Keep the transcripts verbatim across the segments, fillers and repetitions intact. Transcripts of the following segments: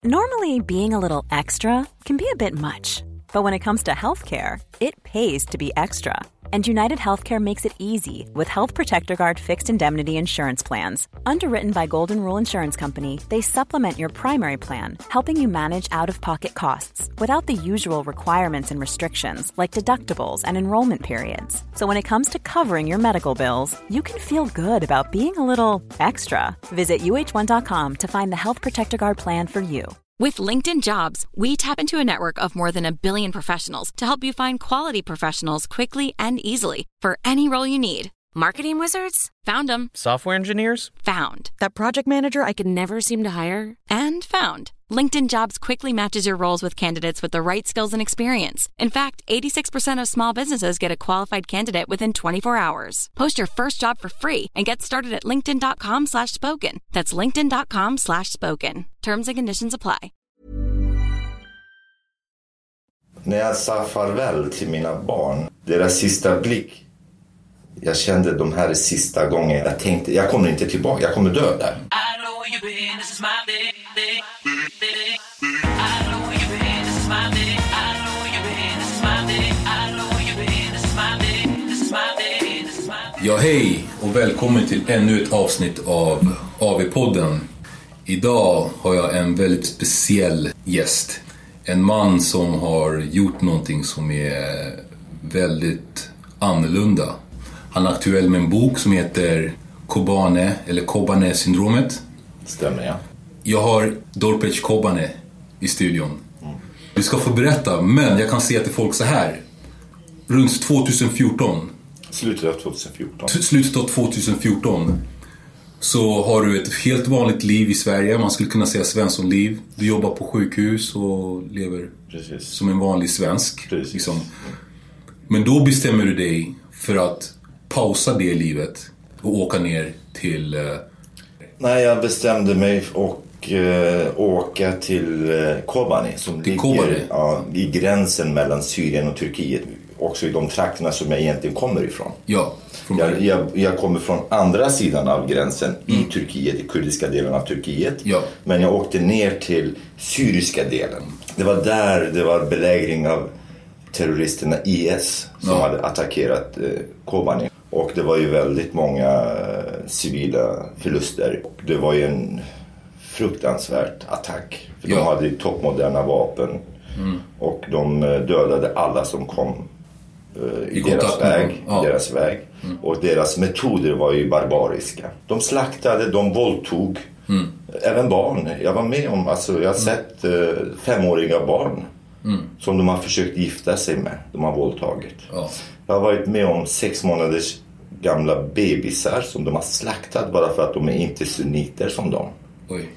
Normally, being a little extra can be a bit much. But when it comes to healthcare, it pays to be extra. And United Healthcare makes it easy with Health Protector Guard fixed indemnity insurance plans. Underwritten by Golden Rule Insurance Company, they supplement your primary plan, helping you manage out-of-pocket costs without the usual requirements and restrictions like deductibles and enrollment periods. So when it comes to covering your medical bills, you can feel good about being a little extra. Visit U H one dot com to find the Health Protector Guard plan for you. With LinkedIn Jobs, we tap into a network of more than a billion professionals to help you find quality professionals quickly and easily for any role you need. Marketing wizards? Found them. Software engineers? Found. That project manager I could never seem to hire? And found. LinkedIn Jobs quickly matches your roles with candidates with the right skills and experience. In fact, eighty-six percent of small businesses get a qualified candidate within twenty-four hours. Post your first job for free and get started at linkedin.com slash spoken. That's linkedin.com slash spoken. Terms and conditions apply. När jag sa farväl till mina barn, deras sista blick, jag kände de här sista gången. Jag tänkte, jag kommer inte tillbaka, jag kommer dö där. Ja, hej och välkommen till ännu ett avsnitt av A V-podden. Idag har jag en väldigt speciell gäst. En man som har gjort någonting som är väldigt annorlunda. Han är aktuell med en bok som heter Kobane eller Kobane-syndromet. Stämmer, ja. Jag har Dorpec Kobane i studion. Mm. Du ska få berätta, men jag kan säga till folk så här. Runt tjugohundrafjorton. Slutet av tjugohundrafjorton. Slutet av tjugohundrafjorton. Så har du ett helt vanligt liv i Sverige. Man skulle kunna säga svenssonliv. Du jobbar på sjukhus och lever Precis. Som en vanlig svensk. Liksom. Men då bestämmer du dig för att pausa det livet och åka ner till... Uh... Nej, jag bestämde mig och uh, åka till uh, Kobane som till ligger Kobane. Ja, i gränsen mellan Syrien och Turkiet. Också i de trakterna som jag egentligen kommer ifrån. Ja, jag, jag, jag kommer från andra sidan av gränsen mm. i Turkiet, i kurdiska delen av Turkiet. Ja. Men jag åkte ner till syriska delen. Det var där det var belägring av terroristerna I S som ja. hade attackerat eh, Kobane. Och det var ju väldigt många eh, civila förluster. Och det var ju en fruktansvärd attack. För ja. de hade toppmoderna vapen. Mm. Och de dödade alla som kom uh, i, I deras väg, ja. i deras väg. Mm. Och deras metoder var ju barbariska. De slaktade, de våldtog. Mm. Även barn. Jag var med om, alltså jag har mm. sett uh, femåriga barn mm. som de har försökt gifta sig med. De har våldtagit. Ja. Jag har varit med om sex månaders gamla bebisar som de har slaktat bara för att de är inte sunniter som dem. Oj.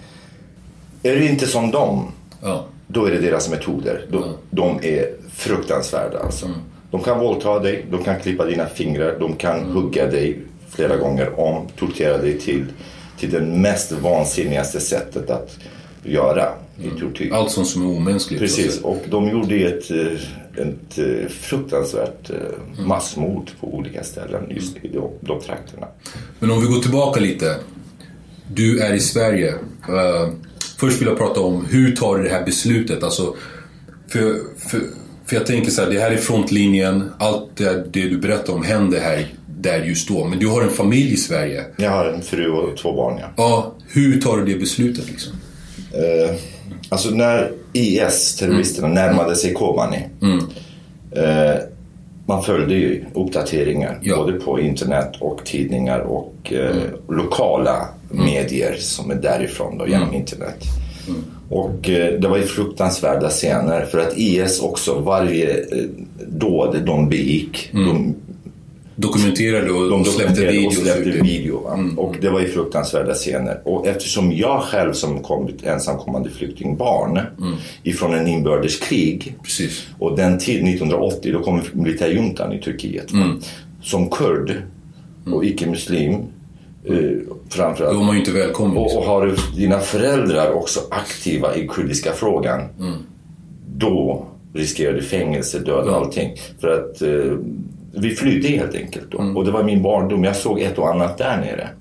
Är det inte som dem? Ja. Då är det deras metoder. De, mm. de är fruktansvärda alltså. Mm. De kan våldta dig, de kan klippa dina fingrar, de kan mm. hugga dig flera gånger om, tortera dig till, till det mest vansinnigaste sättet att göra mm. i tortyr. Allt sånt som är omänskligt. Precis, och de gjorde ett, ett fruktansvärt mm. massmord på olika ställen just i de, de trakterna. Men om vi går tillbaka lite. Du är i Sverige. Uh, Först vill jag prata om hur tar du det här beslutet. Alltså, för, för, för jag tänker så här, det här är frontlinjen. Allt det, det du berättar om händer här där just då. Men du har en familj i Sverige. Jag har en fru och två barn, ja. Ja, hur tar du det beslutet liksom? Uh, alltså när I S-terroristerna mm. närmade sig Kobane. Mm. Uh, man följde ju uppdateringar. Ja. Både på internet och tidningar och uh, mm. lokala Mm. medier som är därifrån då, genom mm. internet. Mm. Och eh, det var ju fruktansvärda scener för att I S också varje eh, dåd de begick mm. de dokumenterade och de släppte video, och, släppte video mm. och det var ju fruktansvärda scener. Och eftersom jag själv som kom, ensamkommande flyktingbarn mm. ifrån en inbördeskrig Precis. och den tid nittonhundraåttio då kom militärjuntan i Turkiet mm. som kurd och icke-muslim. Uh, framförallt. Då är man ju inte välkommen. Och, och har du dina föräldrar också aktiva i kurdiska frågan mm. då riskerar du fängelse, död och ja. allting. För att uh, vi flydde helt enkelt då. Mm. Och det var min barndom. Jag såg ett och annat där nere. Ja.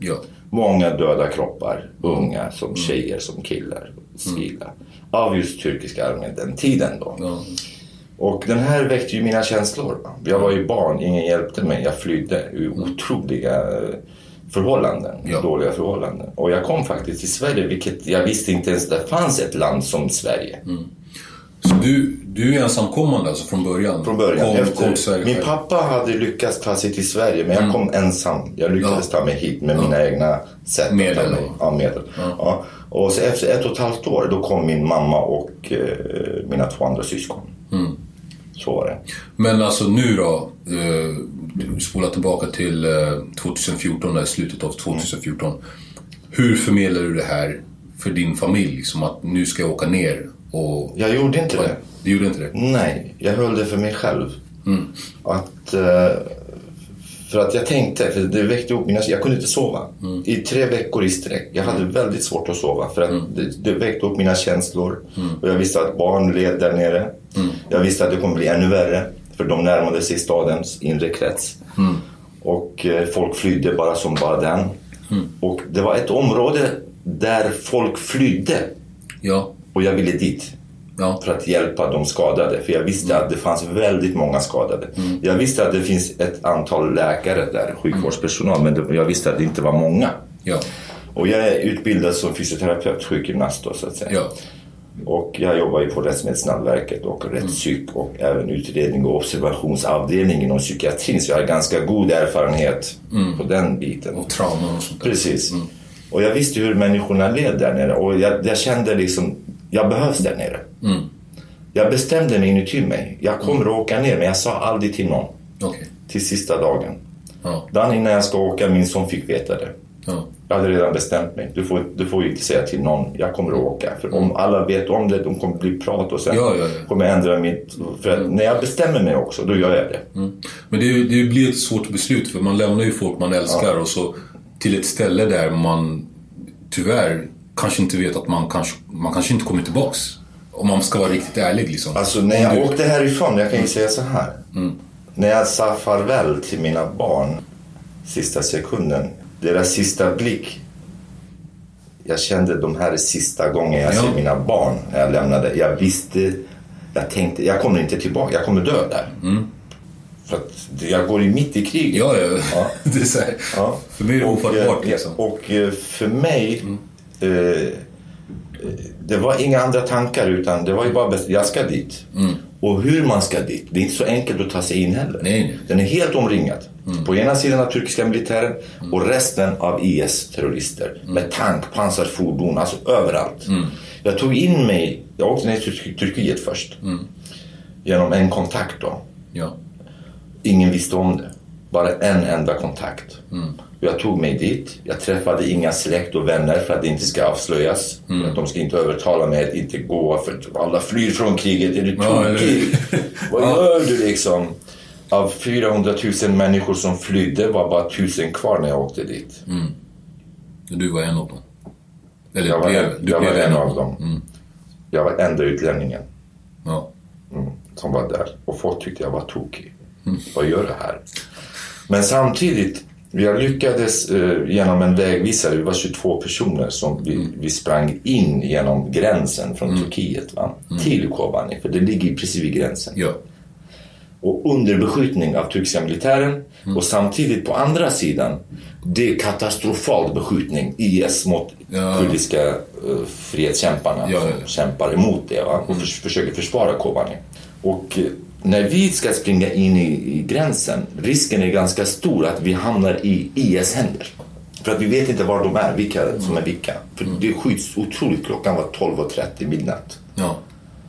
Många döda kroppar, unga som mm. tjejer, som killar, civila. Mm. Av just turkiska armén den tiden då. Mm. Och den här väckte ju mina känslor. Jag var ju barn, ingen hjälpte mig. Jag flydde ur otroliga förhållanden, ja. dåliga förhållanden. Och jag kom faktiskt till Sverige, vilket jag visste inte ens det fanns ett land som Sverige. Mm. Så du, du är ensamkommande alltså från början? Från början. Kom, Efter, kom Sverige. Min pappa hade lyckats ta sig till Sverige, men jag mm. kom ensam. Jag lyckades ja. ta mig hit med ja. mina egna sätt. Medel. Att ta mig, ja, medel. Ja. Ja. Och så efter ett och ett halvt år, då kom min mamma och eh, mina två andra syskon. Mm. Så var det. Men alltså nu då, eh, du spolar tillbaka till eh, tjugohundrafjorton, där slutet av tjugohundrafjorton. Mm. Hur förmedlar du det här för din familj? Liksom att nu ska jag åka ner och... Jag gjorde inte det. Du gjorde inte det? Nej, jag höll det för mig själv. Mm. Att... Eh, för att jag tänkte, för det väckte upp mina... Jag kunde inte sova. Mm. I tre veckor i sträck. Jag hade väldigt svårt att sova. För att mm. det, det väckte upp mina känslor. Mm. Och jag visste att barn led där nere. Mm. Jag visste att det kommer bli ännu värre. För de närmade sig stadens inre krets. Mm. Och eh, folk flydde bara som bara den. Mm. Och det var ett område där folk flydde. Ja. Och jag ville dit. Ja. För att hjälpa de skadade. För jag visste mm. att det fanns väldigt många skadade. Mm. Jag visste att det finns ett antal läkare där, sjukvårdspersonal. Men det, jag visste att det inte var många. Ja. Och jag är utbildad som fysioterapeut, sjukgymnast då, så att säga. Ja. Och jag jobbar ju på Rättsmedicinalverket och rättspsyk. Mm. Och även utredning och observationsavdelning inom psykiatrin. Så jag har ganska god erfarenhet mm. på den biten. Och trauma och sånt där. Precis. Mm. Och jag visste hur människorna led där nere. Och jag, jag kände liksom... Jag behövs där nere. Mm. Jag bestämde mig inuti mig. Jag kommer mm. att åka ner, men jag sa aldrig till någon. Okay. Till sista dagen. Ja. Dagen innan jag ska åka, min son fick veta det. Ja. Jag hade redan bestämt mig. Du får, du får inte säga till någon. Jag kommer att åka. För mm. om alla vet om det, de kommer bli prat och sen ja, ja, ja. kommer jag ändra mitt... För att när jag bestämmer mig också, då gör jag det. Mm. Men det, det blir ett svårt beslut. För man lämnar ju folk man älskar. Ja. Och så till ett ställe där man tyvärr... kanske inte vet att man kanske, man kanske inte kommer tillbaks. Om man ska vara riktigt ärlig liksom. Alltså när jag du... åkte härifrån, jag kan ju mm. säga så här. Mm. När jag sa farväl till mina barn sista sekunden, deras sista blick, jag kände de här sista gången jag ja. ser mina barn när jag lämnade. Jag visste, jag tänkte, jag kommer inte tillbaka, jag kommer dö där. Mm. För att jag går ju mitt i kriget. Ja, ja. ja. Det är så här. Ja. För mig är det ofattbart liksom. Och för mig... Mm. Uh, det var inga andra tankar, utan det var ju bara bäst, jag ska dit. Mm. Och hur man ska dit, det är inte så enkelt att ta sig in heller. Nej, nej. Den är helt omringad. Mm. På ena sidan av turkiska militären mm. och resten av I S-terrorister. Mm. Med tank, pansarfordon, alltså överallt. Mm. Jag tog in mig, jag åkte ner till Turkiet först. Mm. Genom en kontakt då. Ja. Ingen visste om det. Bara en enda kontakt. Mm. Jag tog mig dit. Jag träffade inga släkt och vänner för att det inte ska avslöjas. Mm. För att de ska inte övertala mig att inte gå. För att alla flyr från kriget. Är du tokig? Ja, vad gör du liksom? Av fyrahundratusen människor som flydde var bara tusen kvar när jag åkte dit. Mm. Du var en av dem? Eller jag var blev, en, du jag blev var en, en av dem. Mm. Jag var enda utlänningen. Ja. Mm, som var där. Och folk tyckte jag var tokig. Mm. Vad gör det här? Men samtidigt, vi lyckades eh, genom en vägvisare, vi var tjugotvå personer som vi, mm. vi sprang in genom gränsen från mm. Turkiet va? Mm. till Kobani, för det ligger precis vid gränsen. Ja. Och under beskjutning av turkiska militären mm. och samtidigt på andra sidan, det är katastrofal beskjutning I S mot ja. kurdiska uh, frihetskämparna ja, ja. som kämpar emot det va? och mm. för, försöker försvara Kobani. Och när vi ska springa in i, i gränsen, risken är ganska stor att vi hamnar i I S händer. För att vi vet inte var de är, vilka mm. som är vilka. För mm. det skjuts otroligt, klockan var tolv och trettio midnatt. Ja.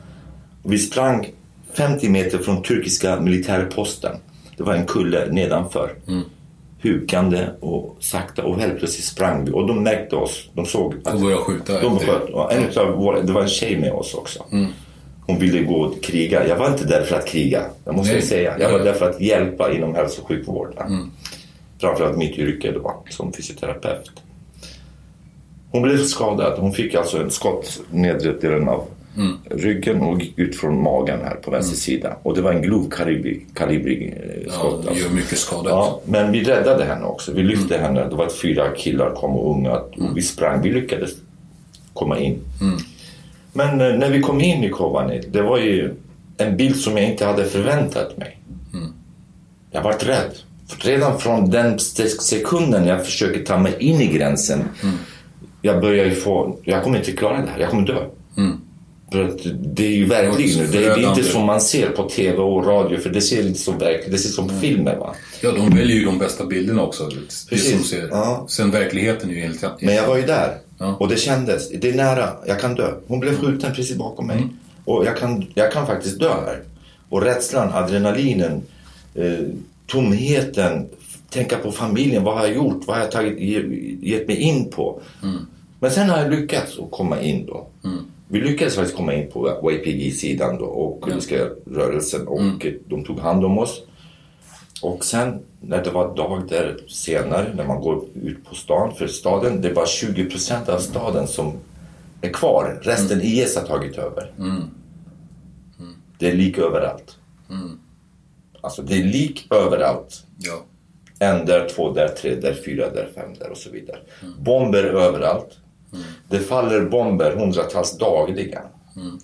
Vi sprang femtio meter från turkiska militärposten. Det var en kulle nedanför. Mm. Hukande och sakta, och helt plötsligt sprang vi. Och de märkte oss, de såg att de började skjuta. De sköt, och en utav våra, det var en tjej med oss också. Mm. Hon ville gå och kriga. Jag var inte där för att kriga, jag måste Nej. säga. Jag var där för att hjälpa inom hälso- och sjukvården. Mm. Framförallt mitt yrke då, som fysioterapeut. Hon blev skadad. Hon fick alltså en skott nedre delen av Mm. Ryggen och gick ut från magen här på vänster mm. sida. Och det var en grov kalibrig eh, skott. Ja, det gör mycket skada. Ja, men vi räddade henne också. Vi lyfte mm. henne. Det var ett fyra killar kom och unga. Och mm. vi sprang. Vi lyckades komma in. Mm. Men eh, när vi kom in i Kobani, det var ju en bild som jag inte hade förväntat mig. Mm. Jag var rädd. För redan från den sekunden jag försöker ta mig in i gränsen mm. jag börjar ju få, jag kommer inte klara det här, jag kommer dö. Mm. För att det är ju verkligen nu, det är, det är inte som man ser på tv och radio, för det ser inte så verkligt, det ser som mm. filmer, va? Ja, de väljer ju de bästa bilderna också. Det som ser. Ja. Sen verkligheten är ju helt rätt. Men jag var ju där ja. Och det kändes, det är nära, jag kan dö. Hon blev skjuten precis bakom mig mm. och jag kan, jag kan faktiskt dö här. Och rädslan, adrenalinen, eh, tomheten, tänka på familjen, vad har jag gjort, vad har jag tagit, gett mig in på. Mm. Men sen har jag lyckats att komma in då. Mm. Vi lyckades faktiskt komma in på Y P G-sidan då och kurdiska mm. rörelsen och mm. de tog hand om oss. Och sen när det var dag där senare, när man går ut på stan, för staden, det är bara tjugo procent av staden som är kvar. Resten mm. I S har tagit över. Mm. Mm. Det är lik överallt. Mm. Alltså det är lik överallt. Ja. En där, två där, tre där, fyra där, fem där och så vidare. Mm. Bomber överallt. Mm. Det faller bomber hundratals dagligen. Mm.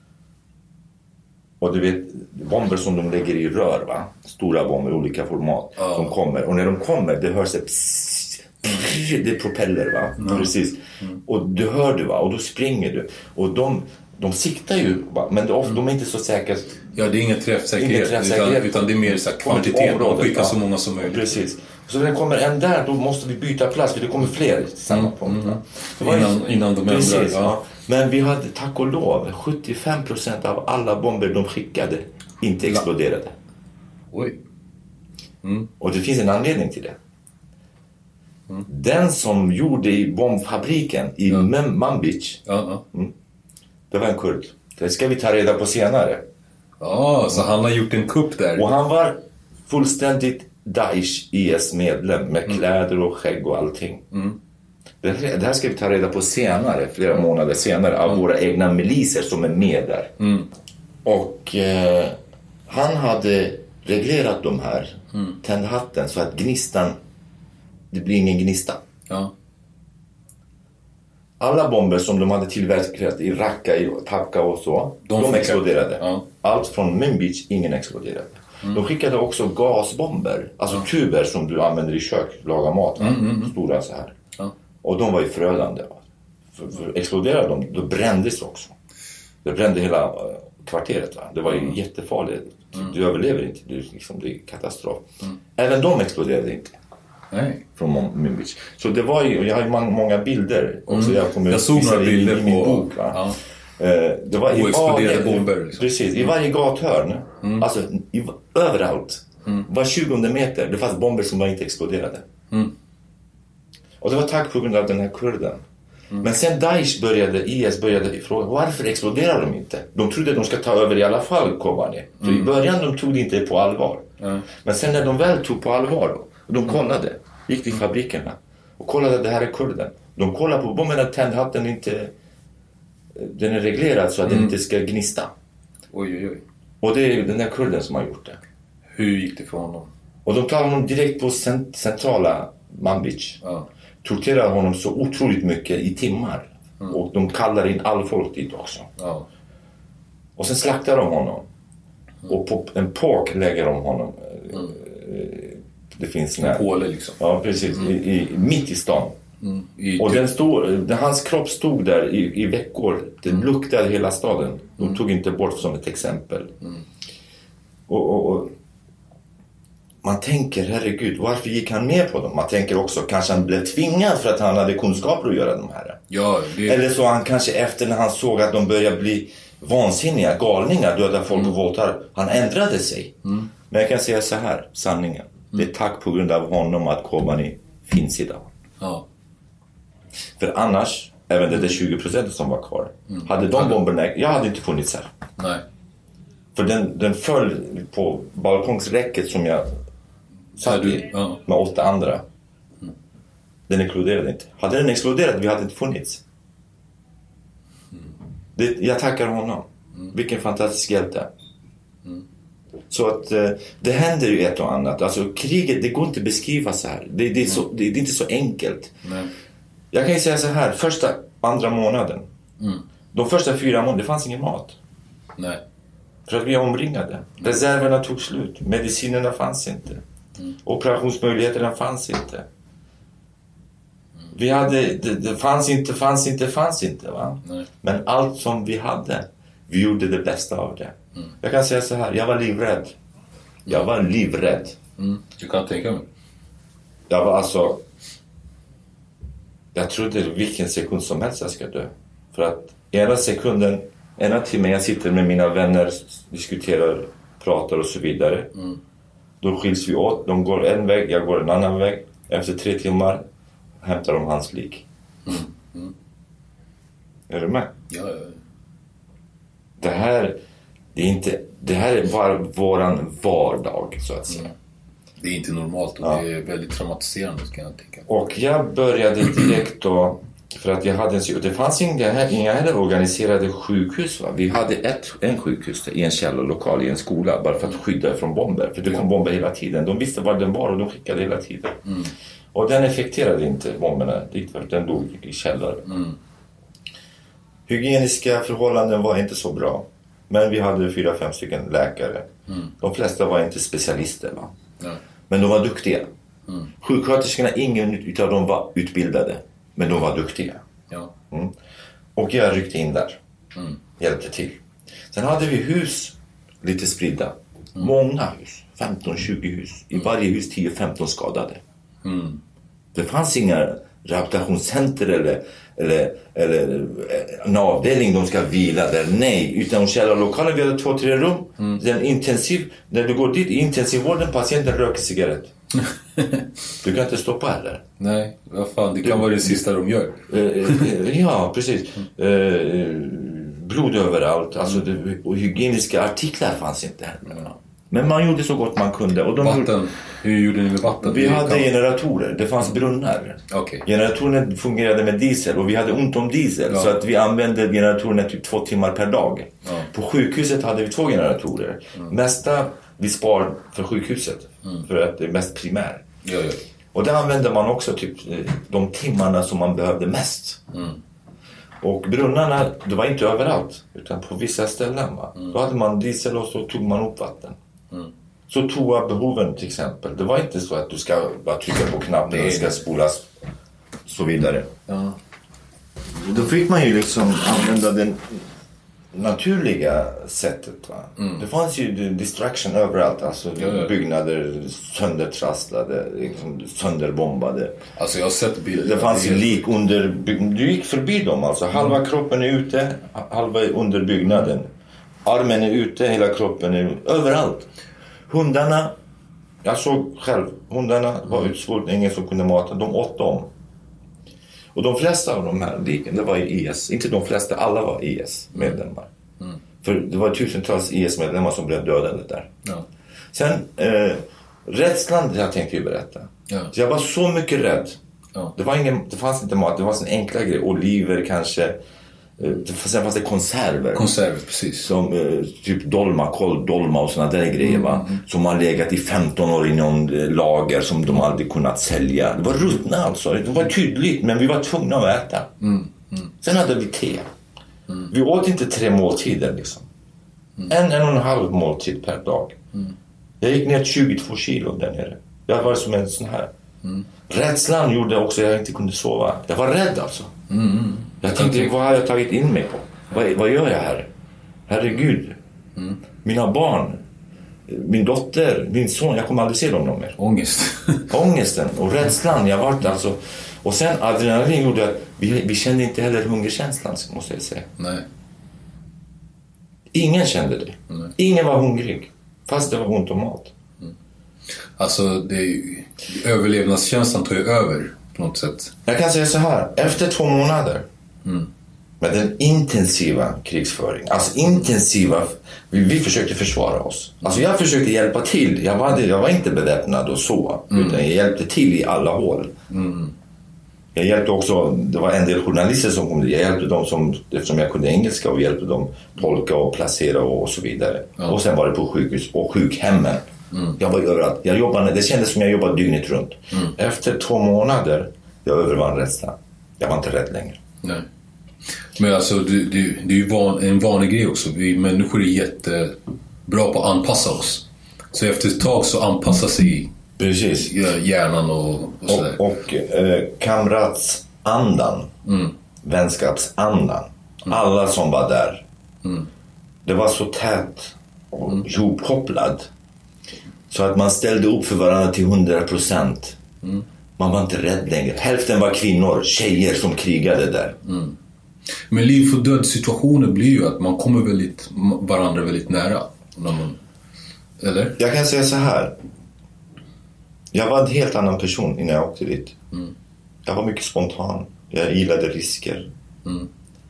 Och du vet, bomber som de lägger i rör, va? Stora bomber, olika format. Oh. De kommer, och när de kommer, det hörs ett pss, pss, det är propeller, va? Mm. Precis. Mm. Och du hör det, va? Och då springer du. Och de... De siktar ju, men de, de är inte så säkra. Ja, det är ingen träffsäkerhet, ingen träffsäkerhet. Utan, utan det är mer så här kvantitet. De skickar ja. Så många som möjligt. Precis. Så när det kommer en där, då måste vi byta plats, för det kommer fler till samma mm, punkt. Mm. Innan, innan de ändrar. Ja. Ja. Men vi hade, tack och lov, sjuttiofem procent av alla bomber de skickade inte exploderade. Oj. Mm. Och det finns en anledning till det. Mm. Den som gjorde i bombfabriken i ja. Manbij, ja, ja. Mm, det var en kurd. Det ska vi ta reda på senare. Ja, så han har gjort en kupp där. Och han var fullständigt Daesh I S-medlem med mm. kläder och skägg och allting. Mm. Det, här, det här ska vi ta reda på senare, flera månader senare, av mm. våra egna miliser som är med där. Mm. Och eh, han hade reglerat de här mm. tändhatten så att gnistan, det blir ingen gnista. Ja. Alla bomber som de hade tillverkat i Raqqa, i Takka och så, de, de exploderade. Ja. Allt från Manbij, ingen exploderade. Mm. De skickade också gasbomber, alltså ja. Tuber som du använder i kök, laga mat, mm, mm, mm. stora så här. Ja. Och de var ju förödande. För, för exploderade de, då brändes också. Det brände hela kvarteret, va? Det var ju mm. jättefarligt. Mm. Du överlever inte, det är, liksom, det är katastrof. Mm. Även de exploderade inte. Nej. Från Manbij. Så det var ju, jag har ju många bilder också. Mm. Jag kommer jag såg några bilder i, i min på, bok, va? Ja. Det var i varje, bomber, liksom. Precis, i varje gathörn, mm. alltså i, överallt, mm. var tjugonde meter, det fanns bomber som var inte exploderade. Mm. Och det var tack på grund av den här kurden. Mm. Men sen Daesh började, I S började fråga, varför exploderar de inte? De trodde att de ska ta över i alla fall Kobani. För mm. i början de tog det inte på allvar. Mm. Men sen när de väl tog på allvar då, och de kollade, gick till fabrikerna och kollade att det här är kurden. De kollade på bomben att tändhatten inte, den är reglerad så att mm. den inte ska gnista. Oj, oj, oj. Och det är den där kurden som har gjort det. Hur gick det för honom? Och de tar honom direkt på cent- centrala Manbij. Ja. Torterar honom så otroligt mycket i timmar. Mm. Och de kallar in all folk dit också. Ja. Och sen slaktar de honom. Mm. Och på en påk lägger de honom. Mm. Det finns en påle liksom. Ja, precis. Mm. I, i, mitt i stan. Mm. I, och den stod, hans kropp stod där i, i veckor. Det mm. luktade hela staden. De mm. tog inte bort som ett exempel. Mm. Och, och, och man tänker, herregud, varför gick han med på dem? Man tänker också, kanske han blev tvingad för att han hade kunskaper att göra de här. Ja, det... Eller så han kanske efter när han såg att de började bli vansinniga, galningar, döda folk mm. och våldtar. Han ändrade sig. Mm. Men jag kan säga så här, sanningen. Mm. Det är tack på grund av honom att Kobani finns idag. Ja. För annars, även det där tjugo procent som var kvar, mm. hade de bomberna, jag hade inte funnits här. Nej. För den, den föll på balkongsräcket som jag satt i ja. med åtta andra. Mm. Den exploderade inte. Hade den exploderat, vi hade inte funnits. Mm. Det, jag tackar honom. Mm. Vilken fantastisk hjälte. Mm. Så att eh, det händer ju ett och annat. Alltså kriget, det går inte att beskriva så här. Det, det, är, så, det, det är inte så enkelt. Mm. Jag kan ju säga så här. Första, andra månaden. Mm. De första fyra månaderna, det fanns ingen mat. Nej. För att vi är omringade. Mm. Reserverna tog slut. Medicinerna fanns inte. Mm. Operationsmöjligheterna fanns inte. Mm. Vi hade, det, det fanns inte, fanns inte, fanns inte. Va? Nej. Men allt som vi hade, vi gjorde det bästa av det. Mm. Jag kan säga så här, jag var livrädd. Jag var livrädd. Mm. Du kan tänka mig. Jag var alltså... Jag trodde vilken sekund som helst jag ska dö. För att ena sekunden, ena timmen jag sitter med mina vänner, diskuterar, pratar och så vidare. Mm. Då skiljs vi åt. De går en väg, jag går en annan väg. Efter tre timmar hämtar de hans lik. Mm. Mm. Är du med? Ja, ja, ja. Det här, det är inte, det här är bara våran vardag, så att säga. Mm. Det är inte normalt och ja. Det är väldigt traumatiserande, ska jag tänka. Och jag började direkt då, för att jag hade en, det fanns inga, inga heller organiserade sjukhus. Va? Vi hade ett, en sjukhus i en källarlokal i en skola, bara för att skydda från bomber. För det kom bomber hela tiden. De visste var den var och de skickade hela tiden. Mm. Och den effekterade inte bomberna dit, för den låg i källare. Mm. Hygieniska förhållanden var inte så bra. Men vi hade fyra, fem stycken läkare. Mm. De flesta var inte specialister, va? Ja. Men de var duktiga. Mm. Sjuksköterskorna, ingen utav dem var utbildade. Men de var duktiga. Ja. Mm. Och jag ryckte in där. Mm. Hjälpte till. Sen hade vi hus lite spridda. Mm. Många hus. femton tjugo hus. I varje hus tio femton skadade. Mm. Det fanns inga rehabilitationscenter eller, eller, eller en avdelning de ska vila där. Nej, utan källarlokalen, vi hade två, tre rum. Mm. Den intensiv, när du går dit i intensivvården, patienten röker cigarett. Du kan inte stoppa heller. Nej, vad fan, det kan du, vara det sista de gör. Ja, precis. Blod överallt. Alltså, det, och hygieniska artiklar fanns inte heller. Mm. Men man gjorde så gott man kunde. Och de vatten, gjorde, hur gjorde ni med vatten? Vi hade kan... generatorer, det fanns brunnar. Okay. Generatorerna fungerade med diesel och vi hade ont om diesel. Ja. Så att vi använde generatorerna typ två timmar per dag. Ja. På sjukhuset hade vi två generatorer. Mm. Mesta vi spar för sjukhuset. Mm. För att det är mest primär. Ja, ja. Och där använde man också typ de timmarna som man behövde mest. Mm. Och brunnarna, det var inte överallt. Utan på vissa ställen. Va? Mm. Då hade man diesel och så tog man upp vatten. Mm. Så toa behoven till exempel. Det var inte så att du ska bara trycka på knappen och det ska spolas så vidare. Ja. Då fick man ju liksom använda den naturliga sättet. Va? Mm. Det fanns ju distraction överallt. Alltså ja, ja. Byggnader söndertrasslade, liksom sönderbombade. Alltså jag har sett bilder. Det fanns ju lik under byggnaden. Du gick förbi dem alltså. Halva mm. kroppen är ute, halva är under byggnaden. Armen är ute, hela kroppen är överallt. Hundarna, jag såg själv, hundarna var mm. utsvultna, ingen som kunde mata. De åt dem. Och de flesta av de här liken, det var I S. Inte de flesta, alla var I S-medlemmar. Mm. För det var tusentals I S-medlemmar som blev dödade där. Ja. Sen, eh, rädslan, jag tänkte ju berätta. Ja. Så jag var så mycket rädd. Ja. Det, var ingen, det fanns inte mat, det var en enkla grej. Oliver kanske. Sen fanns det konserver. Konserver, precis. Som eh, typ dolma, koll, dolma och såna där grejer, va? Mm, mm. Som har legat i femton år i någon eh, lager som de aldrig kunnat sälja. Det var ruttna alltså. Det var tydligt, men vi var tvungna att äta. Mm, mm. Sen hade vi te. Mm. Vi åt inte tre måltider liksom. Mm. En, en och en halv måltid per dag. Mm. Jag gick ner tjugotvå kilo där nere. Jag var som en sån här. Mm. Rädslan gjorde också att jag inte kunde sova. Jag var rädd alltså. Mm, mm. Jag tänkte, vad har jag tagit in mig på? Vad, vad gör jag här? Herregud. Mm. Mina barn, min dotter, min son, jag kommer aldrig se dem mer. Ångest. Ångesten och rädslan. Jag var alltså, och sen adrenalin gjorde att vi, vi kände inte heller hungerkänslan, måste jag säga. Nej. Ingen kände det. Nej. Ingen var hungrig. Fast det var ont om mat. Mm. Alltså, det är ju, överlevnadskänslan tar ju över på något sätt. Jag kan säga så här. Efter två månader mm. med den intensiva krigsföring. Alltså intensiva. Vi, vi försökte försvara oss. Alltså jag försökte hjälpa till. Jag var, jag var inte beväpnad och så. Mm. Utan jag hjälpte till i alla hål. Mm. Jag hjälpte också, det var en del journalister som kom dit. Jag hjälpte dem som, eftersom jag kunde engelska, och hjälpte dem tolka och placera och, och så vidare. Ja. Och sen var det på sjukhus och sjukhemmen. Mm. Jag var överallt. Jag jobbade, det kändes som jag jobbade dygnet runt. Mm. Efter två månader, jag övervann rädslan. Jag var inte rädd längre. Nej. Men alltså, det, det, det är ju van, en vanlig grej också. Vi människor är jättebra på att anpassa oss. Så efter ett tag så anpassar sig Precis. hjärnan och, och sådär. Och, och eh, kamratsandan, mm. vänskapsandan. Mm. Alla som var där. Mm. Det var så tät och mm. ihopkopplad. Så att man ställde upp för varandra till hundra procent. Mm. Man var inte rädd längre. Hälften var kvinnor, tjejer som krigade där. Mm. Men liv för död situationer blir ju att man kommer väldigt, varandra väldigt nära. När man, eller? Jag kan säga så här. Jag var en helt annan person innan jag åkte dit. Mm. Jag var mycket spontan. Jag gillade risker. Mm.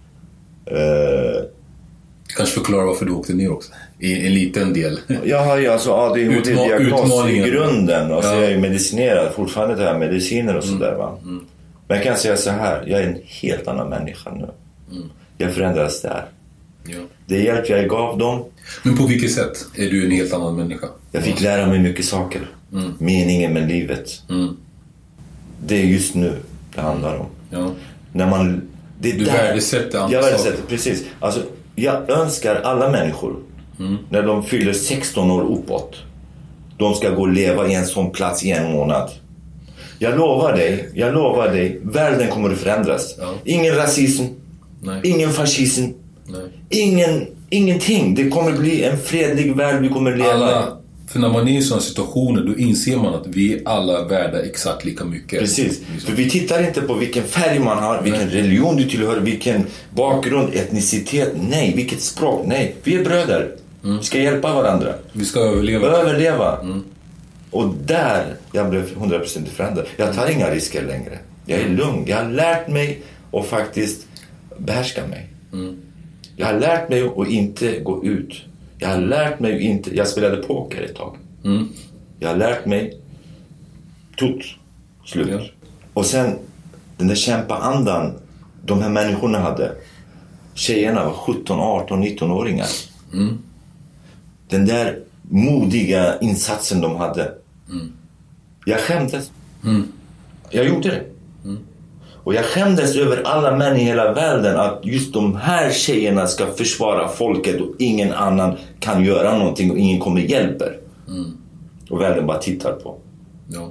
Uh, Kanske förklara varför du åkte ner också. I en liten del. Jag har ju alltså A D H D-diagnos i grunden. Och så ja. är jag ju medicinerad. Fortfarande tar jag mediciner och sådär mm. va. Mm. Men jag kan säga så här. Jag är en helt annan människa nu. Mm. Jag förändras där. Ja. Det hjälp jag gav dem. Men på vilket sätt är du en helt annan människa? Jag fick lära mig mycket saker. Mm. Meningen med livet. Mm. Det är just nu det handlar om. Ja. När man, det du värdesätter andra Jag värdesätter, precis. Alltså, jag önskar alla människor mm. när de fyller sexton år uppåt, de ska gå och leva i en sån plats i en månad. Jag lovar dig, jag lovar dig, världen kommer att förändras. Ja. Ingen rasism, nej. Ingen fascism, nej. Ingen, ingenting. Det kommer bli en fredlig värld vi kommer att leva alla, för när man är i sådana situationer, då inser man att vi är alla värda exakt lika mycket. Precis, för vi tittar inte på vilken färg man har, vilken nej. religion du tillhör, vilken bakgrund, etnicitet, nej, vilket språk, nej. Vi är bröder, mm. vi ska hjälpa varandra. Vi ska överleva. Överleva. Mm. Och där jag blev hundra procent förändrad. Jag tar inga risker längre. Jag är lugn. Jag har lärt mig att faktiskt behärska mig. Mm. Jag har lärt mig att inte gå ut. Jag har lärt mig inte... Jag spelade poker ett tag. Mm. Jag har lärt mig tot, slut. Ja. Och sen den där kämpa-andan de här människorna hade. Tjejerna var sjutton, arton, nitton-åringar. Mm. Den där modiga insatsen de hade. Mm. Jag skämdes. Mm. Jag gjorde det. Mm. Och jag skämdes över alla män i hela världen att just de här tjejerna ska försvara folket och ingen annan kan göra någonting och ingen kommer hjälper. Mm. Och världen bara tittar på. Ja.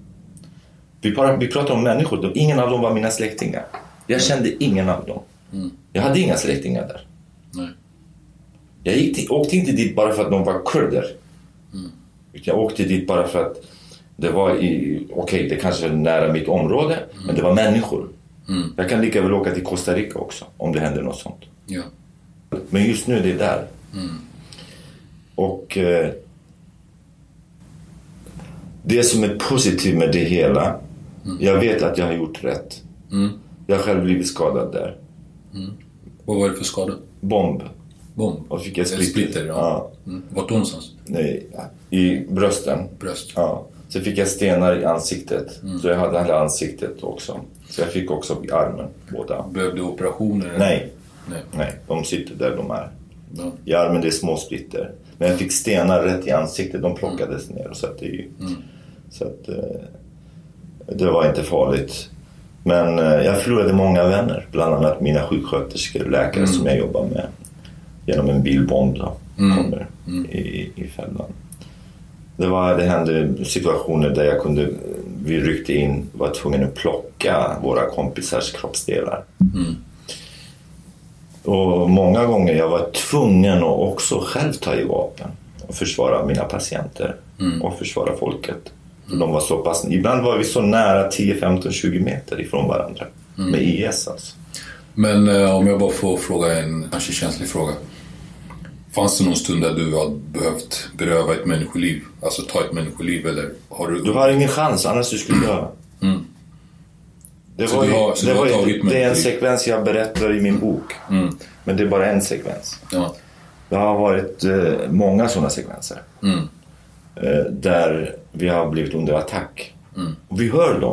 Vi, bara, vi pratar om människor. Ingen av dem var mina släktingar. Jag kände ingen av dem. Mm. Jag hade inga släktingar där. Nej. Jag gick till, åkte inte dit bara för att de var kurder. Mm. Jag åkte dit bara för att det var i, okej, okay, det kanske är nära mitt område, mm. men det var människor. Mm. Jag kan lika väl åka till Costa Rica också, om det händer något sånt. Ja. Men just nu det är där. Mm. Och eh, det som är positivt med det hela, mm. jag vet att jag har gjort rätt. Mm. Jag har själv blivit skadad där. Mm. Vad var det för skada? Bomb. Bomb? Och fick jag splitter. splitter ja. Ja. Mm. Vart någonstans? Nej, i brösten. Bröst. Ja. Så fick jag stenar i ansiktet. Mm. Så jag hade hela ansiktet också. Så jag fick också i armen båda. Behövde operationer? Nej. Nej. Nej, de sitter där de är. Ja. I armen det är små splitter. Men jag fick stenar rätt i ansiktet. De plockades ner. Så att det, mm. så att, det var inte farligt. Men jag förlorade många vänner. Bland annat mina sjuksköterskor och läkare mm. som jag jobbar med. Genom en bilbomb då. Mm. Kommer mm. i, i fällan. Det, var, det hände situationer där jag kunde, vi ryckte in, var tvungen att plocka våra kompisars kroppsdelar. Mm. Och många gånger jag var tvungen att också själv ta i vapen och försvara mina patienter mm. och försvara folket. Mm. De var så pass, ibland var vi så nära tio, femton, tjugo meter ifrån varandra mm. med I S alltså. Men eh, om jag bara får fråga en kanske känslig fråga. Fanns det någon stund där du har behövt beröva ett människoliv? Alltså ta ett människoliv eller har du... Du har ingen chans, annars du skulle dö. Mm. Det, var, har, det, var, det är en sekvens jag berättar i min bok. Mm. Men det är bara en sekvens. Ja. Det har varit eh, många sådana sekvenser. Mm. Eh, där vi har blivit under attack. Mm. Och vi hör dem.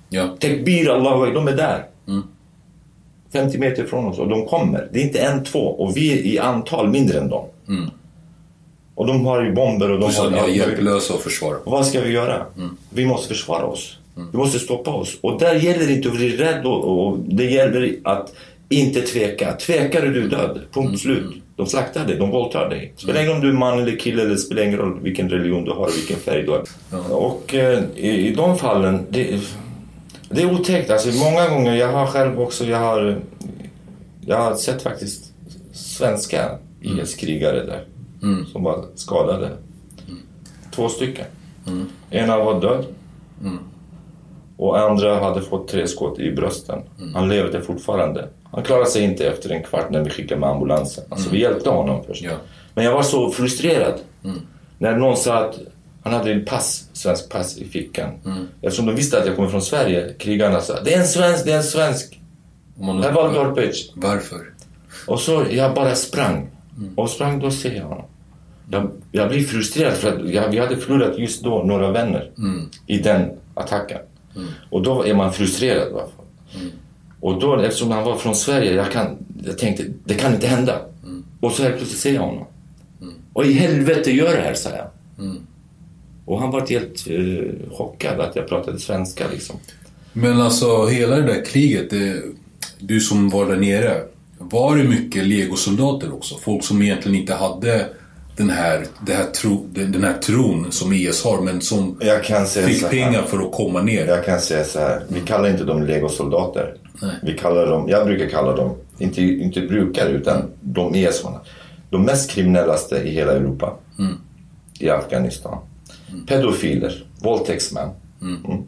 Ja. Tekbir, Allah, de är där. Mm. femtio meter från oss och de kommer. Det är inte en, två och vi är i antal mindre än dem. Mm. Och de har ju bomber och de så har... de är hjälplösa att försvara. Och vad ska vi göra? Mm. Vi måste försvara oss. Mm. Vi måste stoppa oss. Och där gäller det inte att bli rädd och, och det gäller att inte tveka. Tvekar är du död. Punkt mm. slut. De slaktar dig, de våldtar dig. Spelar ingen roll om du är man eller kille eller spelar ingen roll vilken religion du har och vilken färg du har. Mm. Och eh, i, i de fallen, det, det är otäckt. Alltså många gånger, jag har själv också, jag har, jag har sett faktiskt svenska I S-krigare där. Mm. Som var skadade. Mm. Två stycken. Mm. Ena var död. Mm. Och andra hade fått tre skott i brösten. Mm. Han levde fortfarande. Han klarade sig inte efter en kvart när vi skickade med ambulansen. Alltså mm. vi hjälpte honom först. Ja. Men jag var så frustrerad. Mm. När någon sa att han hade en pass, svensk pass i fickan. Mm. Eftersom de visste att jag kommer från Sverige. Krigarna sa, det är en svensk, det är en svensk. Det var Dorpic. Varför? Och så jag bara sprang. Mm. Och sprang då ser jag honom. Jag, jag blir frustrerad för att jag, vi hade förlorat just då några vänner mm. i den attacken. Mm. Och då är man frustrerad. Mm. Och då, eftersom han var från Sverige, jag, kan, jag tänkte, det kan inte hända. Mm. Och så helt plötsligt ser jag honom. Mm. Och i helvete gör det här, sa jag. Mm. Och han var helt uh, chockad att jag pratade svenska liksom. Men alltså hela det där kriget, det, du som var där nere, var det mycket legosoldater också? Folk som egentligen inte hade den här, det här tro, den här tron som I S har, men som jag kan säga fick pengar för att komma ner. Jag kan säga så här, vi kallar inte dem legosoldater. Nej. Vi kallar dem, jag brukar kalla dem, inte, inte brukare utan de är sådana. De mest kriminellaste i hela Europa. Mm. I Afghanistan. Mm. Pedofiler, våldtäktsmän. Mm. Mm.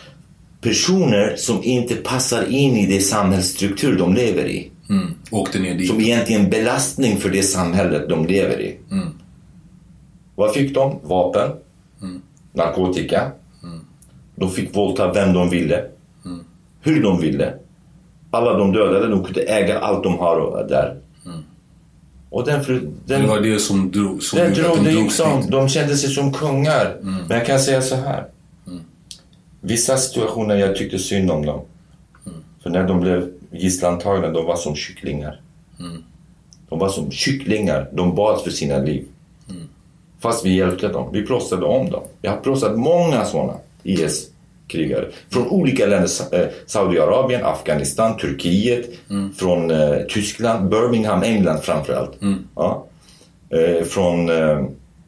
Personer som inte passar in i det samhällsstruktur de lever i. Mm. Åkte ner dit. Som egentligen belastning för det samhället de lever i. Mm. Vad fick de? Vapen, mm. narkotika. Mm. De fick våldta vem de ville. Mm. Hur de ville. Alla de dödade, de kunde äga allt de har där. Mm. Och den, den, det var det som drog, som den drog, de, drog som, de kände sig som kungar. Mm. Men jag kan säga så här. Mm. Vissa situationer jag tyckte synd om dem. Mm. För när de blev gisslantagna, de var som kycklingar. Mm. De var som kycklingar. De bad för sina liv. Mm. Fast vi hjälpte dem. Vi plåstrade om dem. Jag har plåstrat många sådana I S-krigare. Från olika länder. Saudiarabien, Afghanistan, Turkiet. Mm. Från eh, Tyskland, Birmingham, England framförallt. Mm. Ja. Eh, från eh,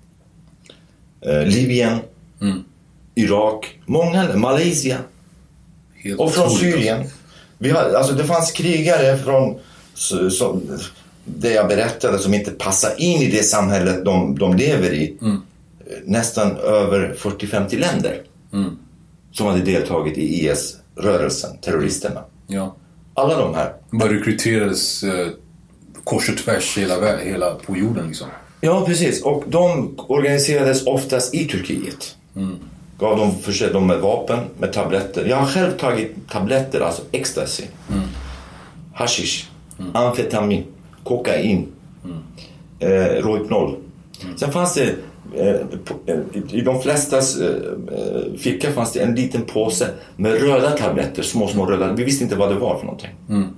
eh, Libyen. Mm. Irak. Många, Malaysia. Helt och från Syrien. Vi har, alltså det fanns krigare från som, det jag berättade som inte passar in i det samhället de, de lever i. Mm. Nästan över fyrtio till femtio länder mm. som hade deltagit i I S-rörelsen, terroristerna. Ja. Alla de här. Bara rekryterades eh, kors och tvärs hela, hela på jorden liksom. Ja, precis. Och de organiserades oftast i Turkiet. Mm. Gav dem, försett dem med vapen, med tabletter. Jag har själv tagit tabletter, alltså ecstasy. Mm. Hashish, mm. amfetamin, kokain, mm. eh, Rohypnol. Mm. Sen fanns det, eh, i de flestas eh, fickor fanns det en liten påse med röda tabletter, små, små röda. Vi visste inte vad det var för någonting. Mm.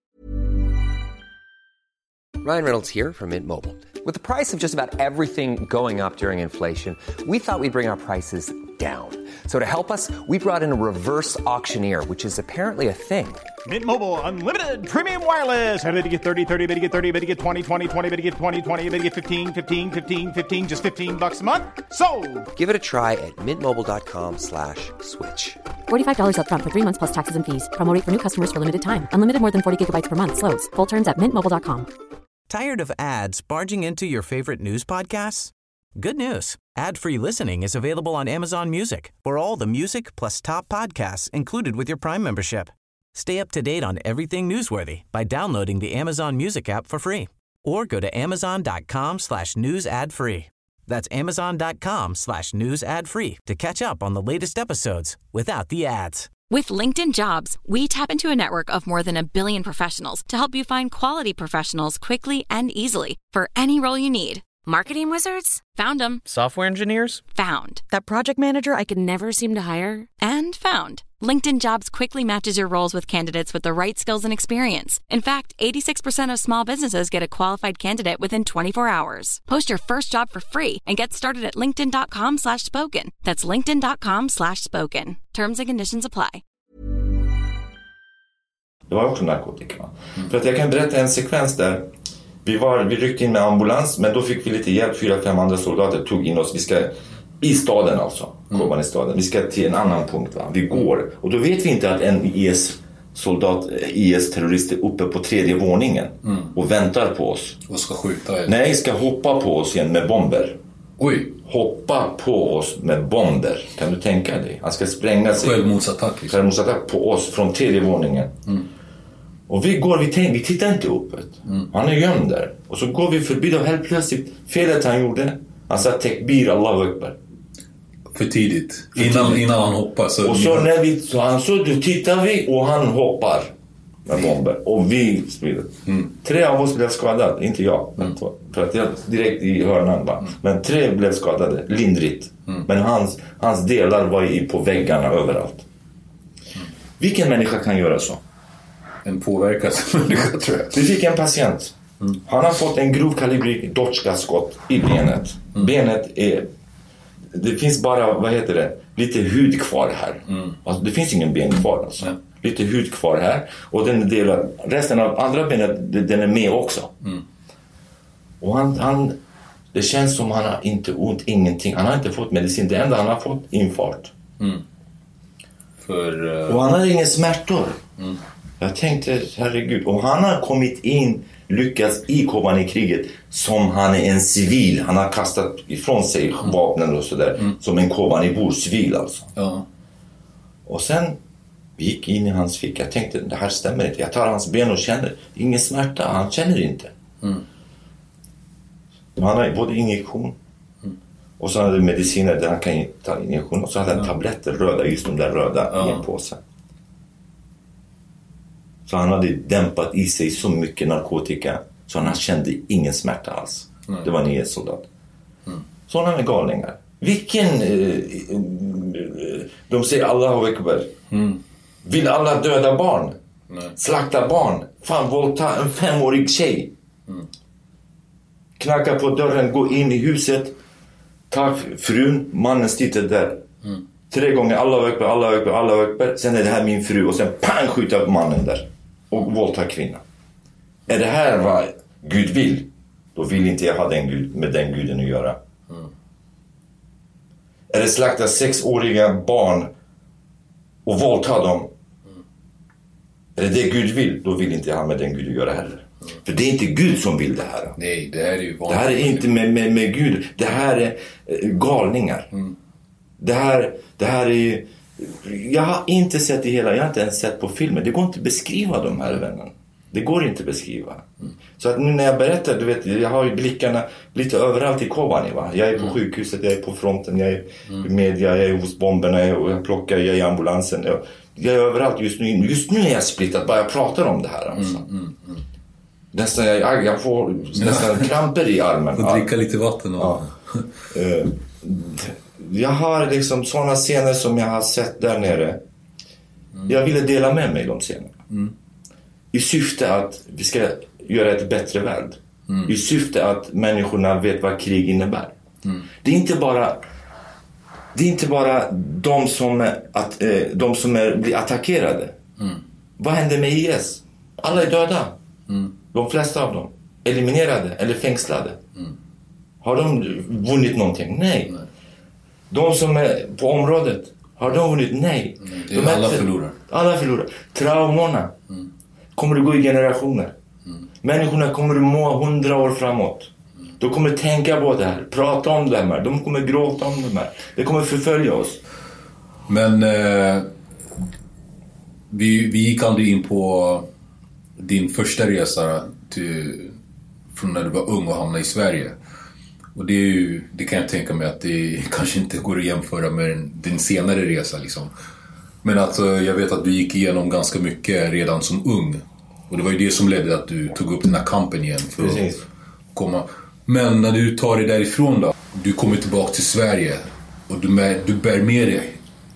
Ryan Reynolds here from Mint Mobile. With the price of just about everything going up during inflation, we thought we'd bring our prices down. So to help us, we brought in a reverse auctioneer, which is apparently a thing. Mint Mobile Unlimited Premium Wireless. How to get thirty, thirty, how to get thirty, how to get twenty, twenty, twenty, how to get twenty, twenty, how to get fifteen, fifteen, fifteen, fifteen, just fifteen bucks a month? Sold! Give it a try at mintmobile.com slash switch. forty-five dollars up front for three months plus taxes and fees. Promo rate for new customers for limited time. Unlimited more than forty gigabytes per month. Slows full terms at mint mobile dot com. Tired of ads barging into your favorite news podcasts? Good news. Ad-free listening is available on Amazon Music for all the music plus top podcasts included with your Prime membership. Stay up to date on everything newsworthy by downloading the Amazon Music app for free or go to amazon.com slash news ad free. That's amazon.com slash news ad free to catch up on the latest episodes without the ads. With LinkedIn Jobs, we tap into a network of more than a billion professionals to help you find quality professionals quickly and easily for any role you need. Marketing wizards? Found them. Software engineers? Found. That project manager I could never seem to hire? And found. LinkedIn Jobs quickly matches your roles with candidates with the right skills and experience. In fact, eighty-six percent of small businesses get a qualified candidate within twenty-four hours. Post your first job for free and get started at linkedin.com slash spoken. That's linkedin.com slash spoken. Terms and conditions apply. Det var också narkotika. Mm. För att jag kan berätta en sekvens där. Vi, var, vi ryckte in med ambulans, men då fick vi lite hjälp. Fyra, fem andra soldater tog in oss. Vi ska i staden alltså. Mm. I staden. Vi ska till en annan punkt. Va? Vi går. Och då vet vi inte att en I S-soldat, I S-terrorist är uppe på tredje våningen. Mm. Och väntar på oss. Och ska skjuta eller? Nej, ska hoppa på oss igen med bomber. Oj. Hoppa på oss med bomber. Kan du tänka dig? Han ska spränga sig. Självmordsattack. Liksom. Självmordsattack på oss från tredje våningen. Mm. Och vi går, vi, tänk, vi tittar inte uppåt. Mm. Han är gömd där. Och så går vi förbi och helt plötsligt, felet han gjorde, han sa tekbir, Allahu Akbar. För tidigt. För innan, tidigt. Innan han hoppar. Så och så har... när vi, så han så, då tittar vi och han hoppar med bomber. Och vi sprider. Mm. Tre av oss blev skadade, inte jag. Mm. För att jag direkt i hörnan bara. Mm. Men tre blev skadade, lindrigt. Mm. Men hans, hans delar var i, på väggarna överallt. Mm. Vilken människa kan göra så? En påverkad människa, tror jag. Vi fick en patient. Mm. Han har fått en grov kalibrig Dotchka-skott i benet. Mm. Benet är... Det finns bara, vad heter det? Lite hud kvar här. Mm. Alltså, det finns ingen ben kvar alltså. Mm. Lite hud kvar här. Och den delar, resten av andra benet, den är med också. Mm. Och han, han... Det känns som han har inte ont, ingenting. Han har inte fått medicin. Det enda han har fått infart. Mm. För, uh... Och han har ingen smärtor. Mm. Jag tänkte, herregud, och han har kommit in, lyckats i Kobani-kriget som han är en civil. Han har kastat ifrån sig mm. vapnen och sådär, mm. som en Kobani-bor, civil alltså. Ja. Och sen vi gick in i hans ficka. Jag tänkte, det här stämmer inte. Jag tar hans ben och känner, ingen smärta, han känner inte. Mm. Han har både injektion mm. och så hade det mediciner där han kan ta injektion. Och så hade han ja. tabletter, röda, just de där röda ja. i en påse. Så han hade dämpat i sig så mycket narkotika så han kände ingen smärta alls. Mm. Det var en I S-soldat. Mm. Sådana är galningar. Vilken... Eh, de säger Allahu Akbar. Mm. Vill alla döda barn? Nej. Slakta barn? Fan, våldta en femårig tjej. Mm. Knacka på dörren, gå in i huset. Ta frun, mannen sitter där. Mm. Tre gånger Allahu Akbar, Allahu Akbar, Allahu Akbar. Sen är det här min fru och sen pang skjuta på mannen där. Och våldta kvinnan. Är det här vad Gud vill? Då vill inte jag ha den Gud, med den guden att göra. Mm. Är det slakta sexåriga barn och våldta dem? Mm. Är det det Gud vill? Då vill inte jag ha med den Gud att göra heller. Mm. För det är inte Gud som vill det här. Nej, det här är ju vanligt. Det här är inte med, med, med Gud. Det här är galningar. Mm. Det här, det här är ju... Jag har inte sett det hela, jag har inte ens sett på filmen. Det går inte att beskriva de här vännen. Det går inte att beskriva. Mm. Så att nu när jag berättar, du vet, jag har ju blickarna lite överallt i Kobani, va. Jag är på mm. sjukhuset, jag är på fronten, jag är mm. i media, jag är hos bomberna, jag, jag plockar, jag är i ambulansen. Jag, jag är överallt just nu. Just nu är jag splittad, bara jag pratar om det här alltså. Mm, mm, mm. Nästan, jag, jag får nästan kramper i armen. Och dricka lite vatten och... Ja. uh, Jag har liksom sådana scener som jag har sett där nere. Mm. Jag ville dela med mig de scenerna. Mm. I syfte att vi ska göra ett bättre värld. Mm. I syfte att människorna vet vad krig innebär. Mm. Det är inte bara det är inte bara de som att eh, de som är, blir attackerade. Mm. Vad händer med I S? Alla är döda. Mm. De flesta av dem eliminerade eller fängslade. Mm. Har de vunnit någonting? Nej. Nej. De som är på området, har de vunnit? Nej. Mm, det är de alla förlorar. Alla förlorar. Traumorna mm. kommer att gå i generationer. Mm. Människorna kommer att må hundra år framåt. Mm. De kommer att tänka på det här, prata om det här. De kommer att gråta om det här. Det kommer att förfölja oss. Men eh, vi, vi gick aldrig in på din första resa till, från när du var ung och hamnade i Sverige. Och det, är ju, det kan jag tänka mig att det kanske inte går att jämföra med din senare resa liksom. Men att jag vet att du gick igenom ganska mycket redan som ung. Och det var ju det som ledde att du tog upp den här kampen igen för Precis. att komma. Men när du tar dig därifrån då, du kommer tillbaka till Sverige och du, med, du bär med dig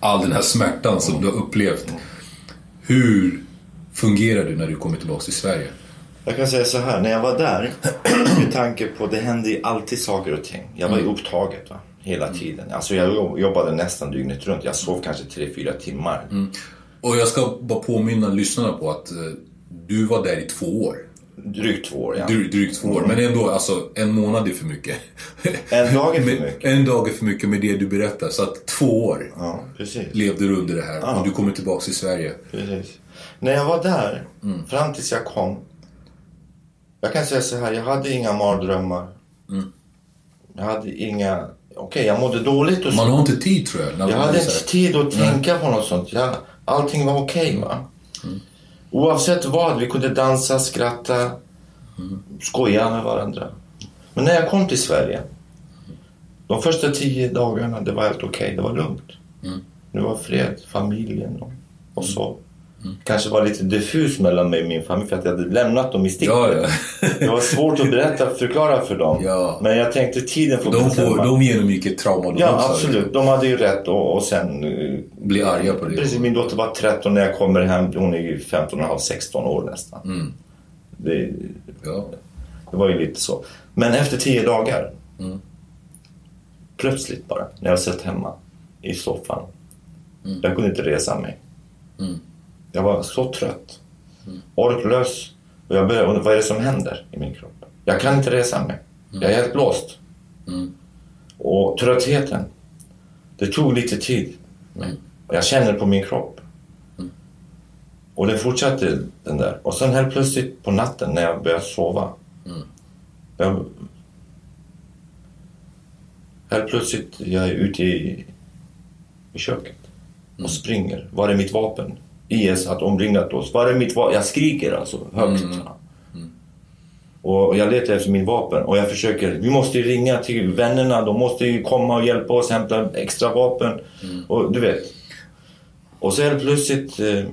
all den här smärtan som du har upplevt. Hur fungerar du när du kommer tillbaka till Sverige? Jag kan säga så här, när jag var där, med tanke på det hände alltid saker och ting. Jag var ju mm. upptaget va? Hela tiden. Alltså jag jobbade nästan dygnet runt. Jag sov kanske tre fyra timmar. Mm. Och jag ska bara påminna lyssnarna på att uh, du var där i två år. Drygt två år, ja. Dry, drygt två år, mm. men ändå, alltså en månad är för mycket. En dag är för mycket. En dag är för mycket med det du berättar. Så att två år ja, precis. levde du under det här. Ja. Och du kommer tillbaka till Sverige. Precis. När jag var där, mm. fram tills jag kom. Jag kan säga så här, jag hade inga mardrömmar. Mm. Jag hade inga... Okej, okay, jag mådde dåligt. Och så. Man har inte tid, tror jag. Jag hade inte tid att tänka mm. på något sånt. Jag, allting var okej, okay, va? Mm. Oavsett vad, vi kunde dansa, skratta, mm. skoja med varandra. Men när jag kom till Sverige, de första tio dagarna, det var helt okej, okay, det var lugnt. Mm. Det var fred, familjen och, och så. Mm. Kanske var lite diffus mellan mig och min familj för att jag hade lämnat dem i sticket. Ja, ja. Det var svårt att berätta, förklara för dem. Ja. Men jag tänkte tiden får de får, de genomgick ett trauma. De ja, absolut. De hade ju rätt och, och sen... Bli arga på det. Precis, min dotter var tretton när jag kommer hem. Hon är ju femton och en halv, sexton år nästan. Mm. Det, ja. det var ju lite så. Men efter tio dagar, mm. plötsligt bara, när jag satt hemma i soffan. Mm. Jag kunde inte resa mig. Mm. Jag var så trött. Mm. Orklös. Och jag började, vad är det som händer i min kropp? Jag kan inte resa mig. Mm. Jag är helt låst. Mm. Och tröttheten. Det tog lite tid. Mm. Jag känner på min kropp. Mm. Och det fortsatte den där. Och sen helt plötsligt på natten när jag började sova. Mm. Jag, helt plötsligt jag är ute i, i köket. Mm. Och springer. Var är mitt vapen? I S att omringat oss. Var är mitt vapen? Jag skriker alltså högt. Mm. Mm. Och jag letar efter min vapen. Och jag försöker, vi måste ringa till vännerna. De måste ju komma och hjälpa oss hämta extra vapen. Mm. Och du vet. Och så är det plötsligt eh,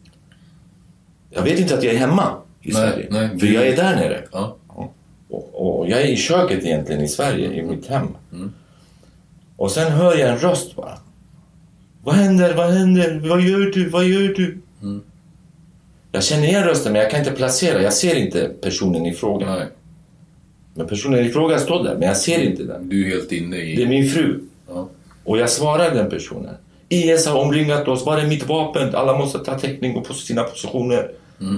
jag vet inte att jag är hemma i nej, Sverige. Nej, för jag är där nere. Ja. Och, och jag är i köket egentligen i Sverige, mm. i mitt hem. Mm. Och sen hör jag en röst bara. Vad händer? Vad händer? Vad gör du? Vad gör du? Mm. Jag känner igen rösten men jag kan inte placera. Jag ser inte personen i fråga. Nej. Men personen i fråga står där men jag ser inte den. Du är helt inne i... Det är min fru. Ja. Och jag svarar den personen. I S har omringat oss. Var är mitt vapen? Alla måste ta täckning på sina positioner. Mm.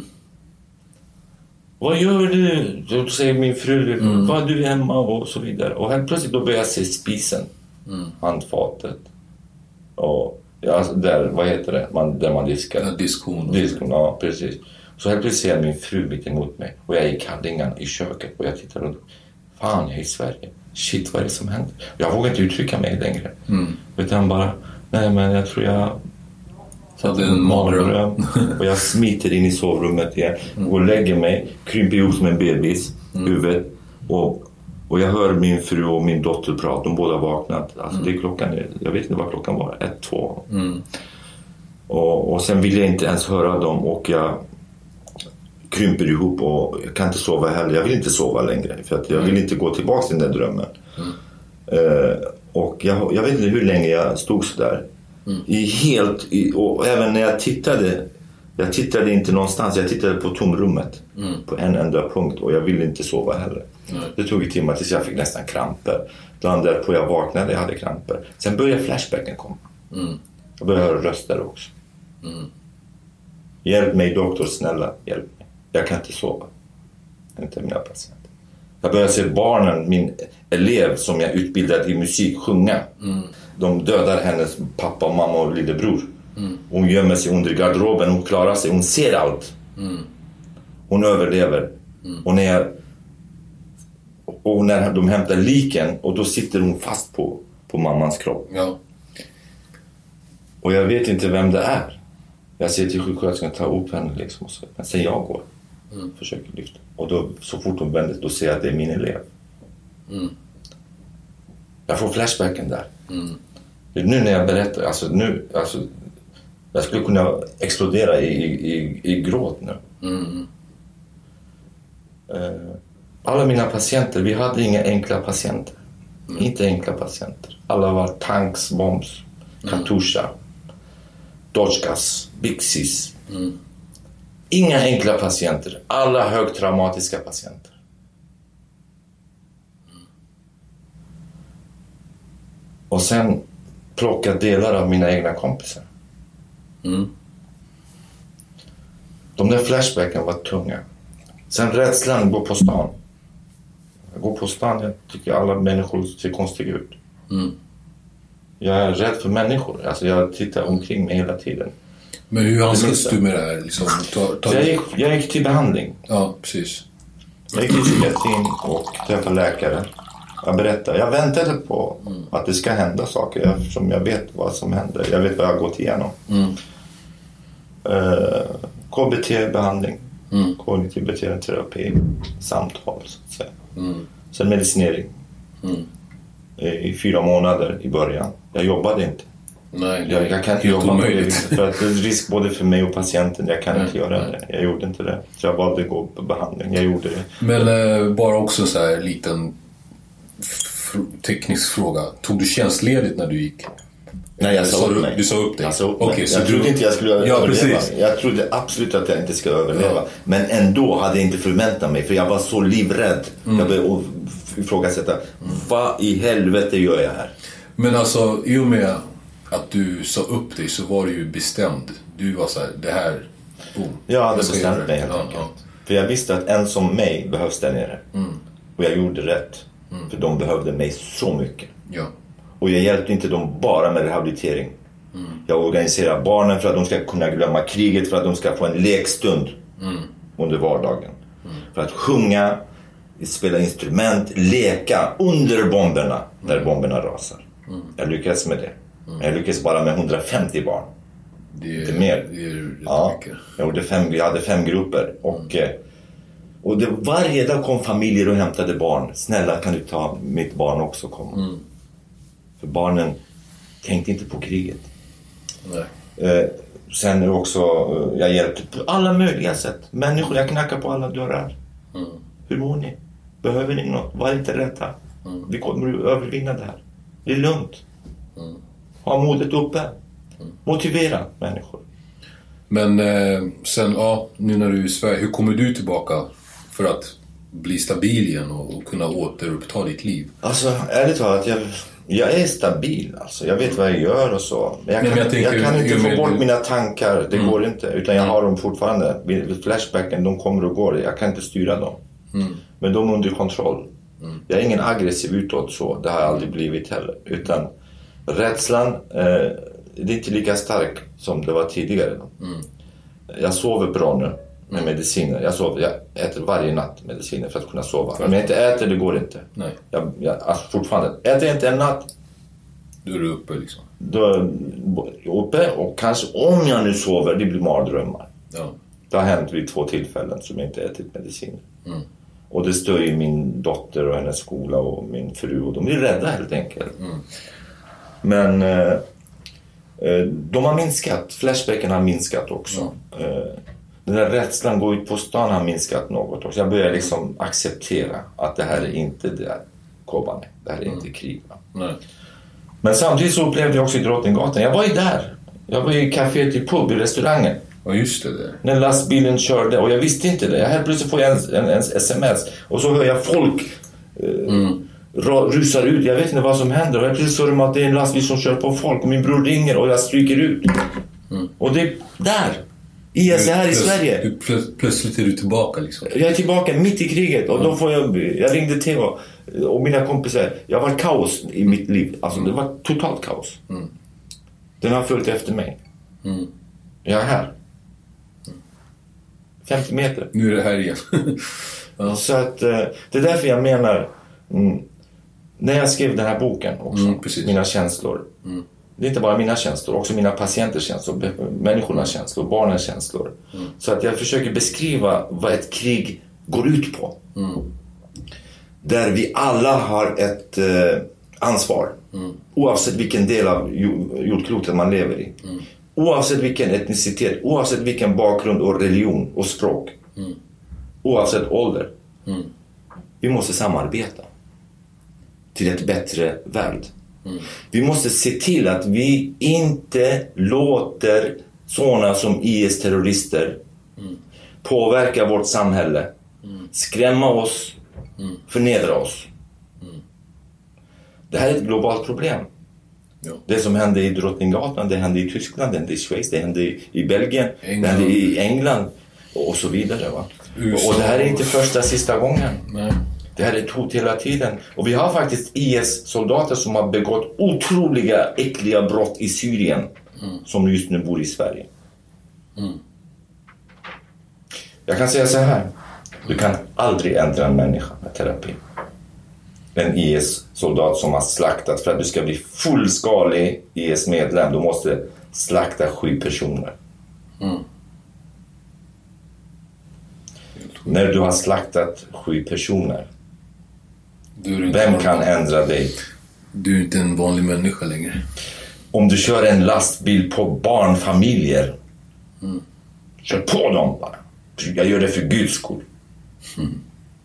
Vad gör du? Då säger min fru. Mm. Var du hemma? Och så vidare. Och helt plötsligt då börjar jag se spisen. Mm. Handfatet. Och ja, där, vad heter det? Man, där man diskar. Ja, diskon. Diskon, ja, precis. Så helt plötsligt ser jag min fru mitt emot mig. Och jag är i kallingarna i köket. Och jag tittar runt. Fan, jag är i Sverige. Shit, vad är det som händer? Jag vågar inte uttrycka mig längre. Mm. Utan bara, nej men jag tror jag... Så det är en mardröm. Och jag smiter in i sovrummet igen. Mm. Och lägger mig, krymper ihop som en bebis. Mm. Huvudet. Och... Och jag hör min fru och min dotter prata. De båda vaknat. Alltså mm. det är klockan. Jag vet inte vad klockan var. Ett, två. Mm. Och, och sen vill jag inte ens höra dem. Och jag krymper ihop. Och jag kan inte sova heller. Jag vill inte sova längre. För att jag vill inte gå tillbaka till den där drömmen. Mm. Uh, och jag, jag vet inte hur länge jag stod så där. Mm. I helt, i, och även när jag tittade. Jag tittade inte någonstans. Jag tittade på tomrummet. Mm. På en enda punkt. Och jag ville inte sova heller. Mm. Det tog ett timmar tills jag fick nästan kramper. Dagen därpå jag vaknade, jag hade kramper. Sen började flashbacken komma. Mm. Jag började höra röster också. Mm. Hjälp mig doktor, snälla, hjälp mig. Jag kan inte sova. Inte mina patienter. Jag började se barnen, min elev som jag utbildade i musik, sjunga. Mm. De dödar hennes pappa, mamma och lillebror. Mm. Hon gömmer sig under garderoben, hon klarar sig, hon ser allt. Mm. Hon överlever. Mm. Och när jag Och när de hämtar liken och då sitter hon fast på, på mammans kropp. Ja. Och jag vet inte vem det är. Jag säger till sjuksköterskan att ta upp henne liksom. Och så. Men sen jag går. Mm. Försöker lyfta. Och då, så fort hon vänder då ser jag att det är min elev. Mm. Jag får flashbacken där. Mm. Nu när jag berättar. Alltså nu. Alltså, jag skulle kunna explodera i, i, i gråt nu. Mm. Uh, Alla mina patienter, vi hade inga enkla patienter. Mm. Inte enkla patienter. Alla var tanks, bombs, katusha. Dodgegas, Bixis. Mm. Inga enkla patienter. Alla högtraumatiska patienter. Mm. Och sen plocka delar av mina egna kompisar. Mm. De där flashbacken var tunga. Sen rädslan gå på stan. Jag går på stan, jag tycker alla människor ser konstiga ut. Mm. Jag är rädd för människor. Alltså jag tittar omkring mig hela tiden. Men hur handskas du med det här? Liksom, ta, ta... Jag, gick, jag gick till behandling. Ja, precis. Jag gick till psykiatrin och träffade läkare. Jag berättade. Jag väntade på mm. att det ska hända saker. Eftersom jag vet vad som händer. Jag vet vad jag har gått igenom. Mm. Uh, K B T-behandling. Mm. Kognitiv beteende terapi. Samtal, så att säga. Mm. Sen medicinering. Mm. I fyra månader i början. Jag jobbade inte. Nej, jag, jag kan inte jobba med det. För att det är risk både för mig och patienten. Jag kan nej, inte göra nej. det. Jag gjorde inte det. Så jag valde att gå på behandling. Jag gjorde det. Men eh, bara också så här liten f- teknisk fråga. Tog du tjänstledigt när du gick? Nej, jag sa upp mig. Du sa upp dig? Alltså, okay, jag trodde du... inte jag skulle ja, överleva. Precis. Jag trodde absolut att jag inte skulle överleva. Ja. Men ändå hade jag inte förväntat mig. För jag var så livrädd. Mm. Jag började ifrågasätta. Mm. Vad i helvete gör jag här? Men alltså, i och med att du sa upp dig så var du ju bestämd. Du var så här, det här... Boom, jag hade bestämt mig helt enkelt. Ja, ja. För jag visste att en som mig behövs där nere. Mm. Och jag gjorde rätt. Mm. För de behövde mig så mycket. Ja. Och jag hjälpte inte dem bara med rehabilitering. Mm. Jag organiserar barnen för att de ska kunna glömma kriget. För att de ska få en lekstund mm. under vardagen. Mm. För att sjunga, spela instrument, leka under bomberna. Mm. När bomberna rasar. Mm. Jag lyckades med det. Mm. Men jag lyckades bara med hundrafemtio barn. Det är, inte mer. Det är ja, jag, gjorde fem, jag hade fem grupper. Och, mm. och det, varje dag kom familjer och hämtade barn. Snälla, kan du ta mitt barn också komma? Mm. För barnen tänkte inte på kriget. Nej. Eh, sen också, eh, jag hjälpte på alla möjliga sätt. Människor, jag knackar på alla dörrar. Mm. Hur mår ni? Behöver ni något? Var inte rädda. Mm. Vi kommer övervinna det här. Det är lugnt. Mm. Ha modet uppe. Mm. Motivera människor. Men eh, sen, ja, nu när du är i Sverige, hur kommer du tillbaka för att bli stabil igen och, och kunna återuppta ditt liv? Alltså, ärligt talat, jag, jag är stabil. Alltså. Jag vet vad jag gör och så. Men jag kan, Nej, men jag jag kan inte få bort du... mina tankar. Det mm. går inte. Utan jag har dem fortfarande. Flashbacken, de kommer och går. Jag kan inte styra dem. Mm. Men de är under kontroll. Mm. Jag är ingen aggressiv utåt så. Det har jag aldrig blivit heller. Utan rädslan, eh, det är inte lika stark som det var tidigare. Mm. Jag sover bra nu med mediciner. Jag, sover, jag äter varje natt mediciner för att kunna sova. Om jag inte äter, det går inte. Nej. Jag, jag, alltså fortfarande, äter jag inte en natt, då är du uppe liksom. Då är jag uppe och kanske om jag nu sover, det blir mardrömmar. Ja. Det har hänt vid två tillfällen som jag inte ätit mediciner. Mm. Och det stör ju min dotter och hennes skola och min fru. Och de blir rädda helt enkelt. Mm. Men eh, de har minskat. Flashbacken har minskat också. Mm. Eh, den där rädslan gå ut på stan har minskat något också. Jag börjar liksom acceptera att det här är inte det här Kobane. Det här är mm. inte krig. Nej. Men samtidigt så upplevde jag också i Drottninggatan. Jag var ju där. Jag var i kaféet i pub, i restaurangen. Ja, just det. Där. När lastbilen körde. Och jag visste inte det. Jag helt plötsligt får jag en, en, en sms. Och så hör jag folk eh, mm. rusar ut. Jag vet inte vad som händer. Och jag plötsligt så hör att det är en lastbil som kör på folk. Och min bror ringer och jag stryker ut. Mm. Och det är där. I S här i Sverige. Du, plö- plötsligt är du tillbaka liksom. Jag är tillbaka mitt i kriget. Och mm. då får jag... Jag ringde Theo och mina kompisar. Jag var kaos i mitt liv. Alltså mm. det var totalt kaos. Mm. Den har följt efter mig. Mm. Jag är här. femtio meter. Nu är det här igen. Ja. Så att det är därför jag menar mm, när jag skrev den här boken också, mm, mina känslor. Mm. Det är inte bara mina känslor, också mina patienters känslor, människornas känslor, barnens känslor. Mm. Så att jag försöker beskriva vad ett krig går ut på. Mm. Där vi alla har ett eh, ansvar. Mm. Oavsett vilken del av jordklotet man lever i. Mm. Oavsett vilken etnicitet, oavsett vilken bakgrund och religion och språk. Mm. Oavsett ålder. Mm. Vi måste samarbeta till ett bättre värld. Mm. Vi måste se till att vi inte låter sådana som I S-terrorister mm. påverka vårt samhälle, mm. skrämma oss, mm. förnedra oss. Mm. Det här är ett globalt problem. Ja. Det som hände i Drottninggatan, det hände i Tyskland, det hände i Schweiz, det hände i, i Belgien, England. Det hände i England och så vidare. Va? Och, och det här är inte första sista gången. Nej. Det här är ett hot hela tiden. Och vi har faktiskt I S-soldater som har begått otroliga, äckliga brott i Syrien. Mm. Som just nu bor i Sverige. Mm. Jag kan säga så här. Du kan aldrig ändra en människa med terapi. En I S-soldat som har slaktat. För att du ska bli fullskalig I S-medlem. Du måste slakta sju personer. Mm. När du har slaktat sju personer, vem kan ändra dig? Du är inte en vanlig människa längre. Om du kör en lastbil på barnfamiljer, mm. kör på dem bara. Jag gör det för Guds skull. Mm.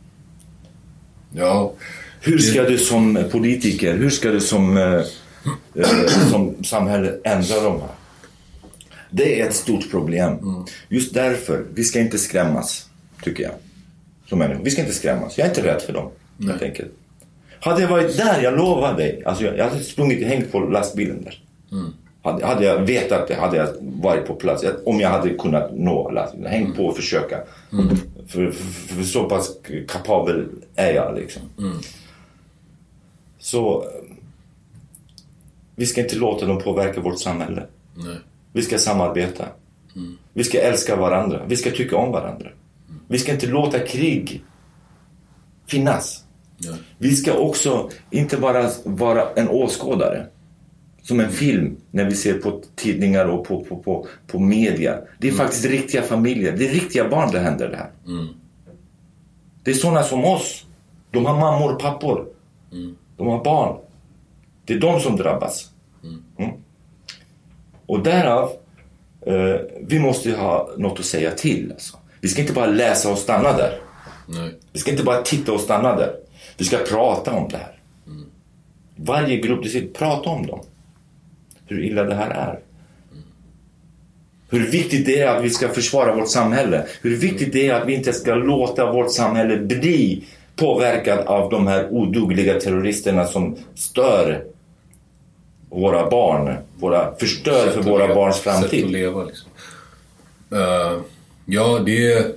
Ja. Hur ska det... du som politiker, hur ska du som, eh, som samhälle ändra dem här? Det är ett stort problem. Mm. Just därför, vi ska inte skrämmas. Tycker jag. Som människor. Vi ska inte skrämmas. Jag är inte rädd för dem. Helt enkelt. Hade jag varit där, jag lovar dig. Alltså jag, jag hade sprungit och hängt på lastbilen där. Mm. Hade, hade jag vetat det, hade jag varit på plats. Jag, om jag hade kunnat nå lastbilen. Hängt på och försöka. Mm. För, för, för så pass kapabel är jag liksom. Mm. Så vi ska inte låta dem påverka vårt samhälle. Nej. Vi ska samarbeta. Mm. Vi ska älska varandra. Vi ska tycka om varandra. Vi ska inte låta krig finnas. Ja. Vi ska också inte bara vara en åskådare. Som en film när vi ser på tidningar och på, på, på, på media. Det är mm. faktiskt riktiga familjer. Det är riktiga barn det händer det här. Mm. Det är sådana som oss. De har mammor och pappor. Mm. De har barn. Det är de som drabbas. Mm. Mm. Och därav eh, vi måste ha något att säga till alltså. Vi ska inte bara läsa och stanna där. Nej. Vi ska inte bara titta och stanna där. Vi ska prata om det här. Mm. Varje grupp, du ska prata om dem. Hur illa det här är. Mm. Hur viktigt det är att vi ska försvara vårt samhälle. Hur viktigt det är att vi inte ska låta vårt samhälle bli påverkad av de här odugliga terroristerna som stör våra barn. Våra, förstör för våra barns framtid. Sätt att leva liksom. Uh... Ja, det är,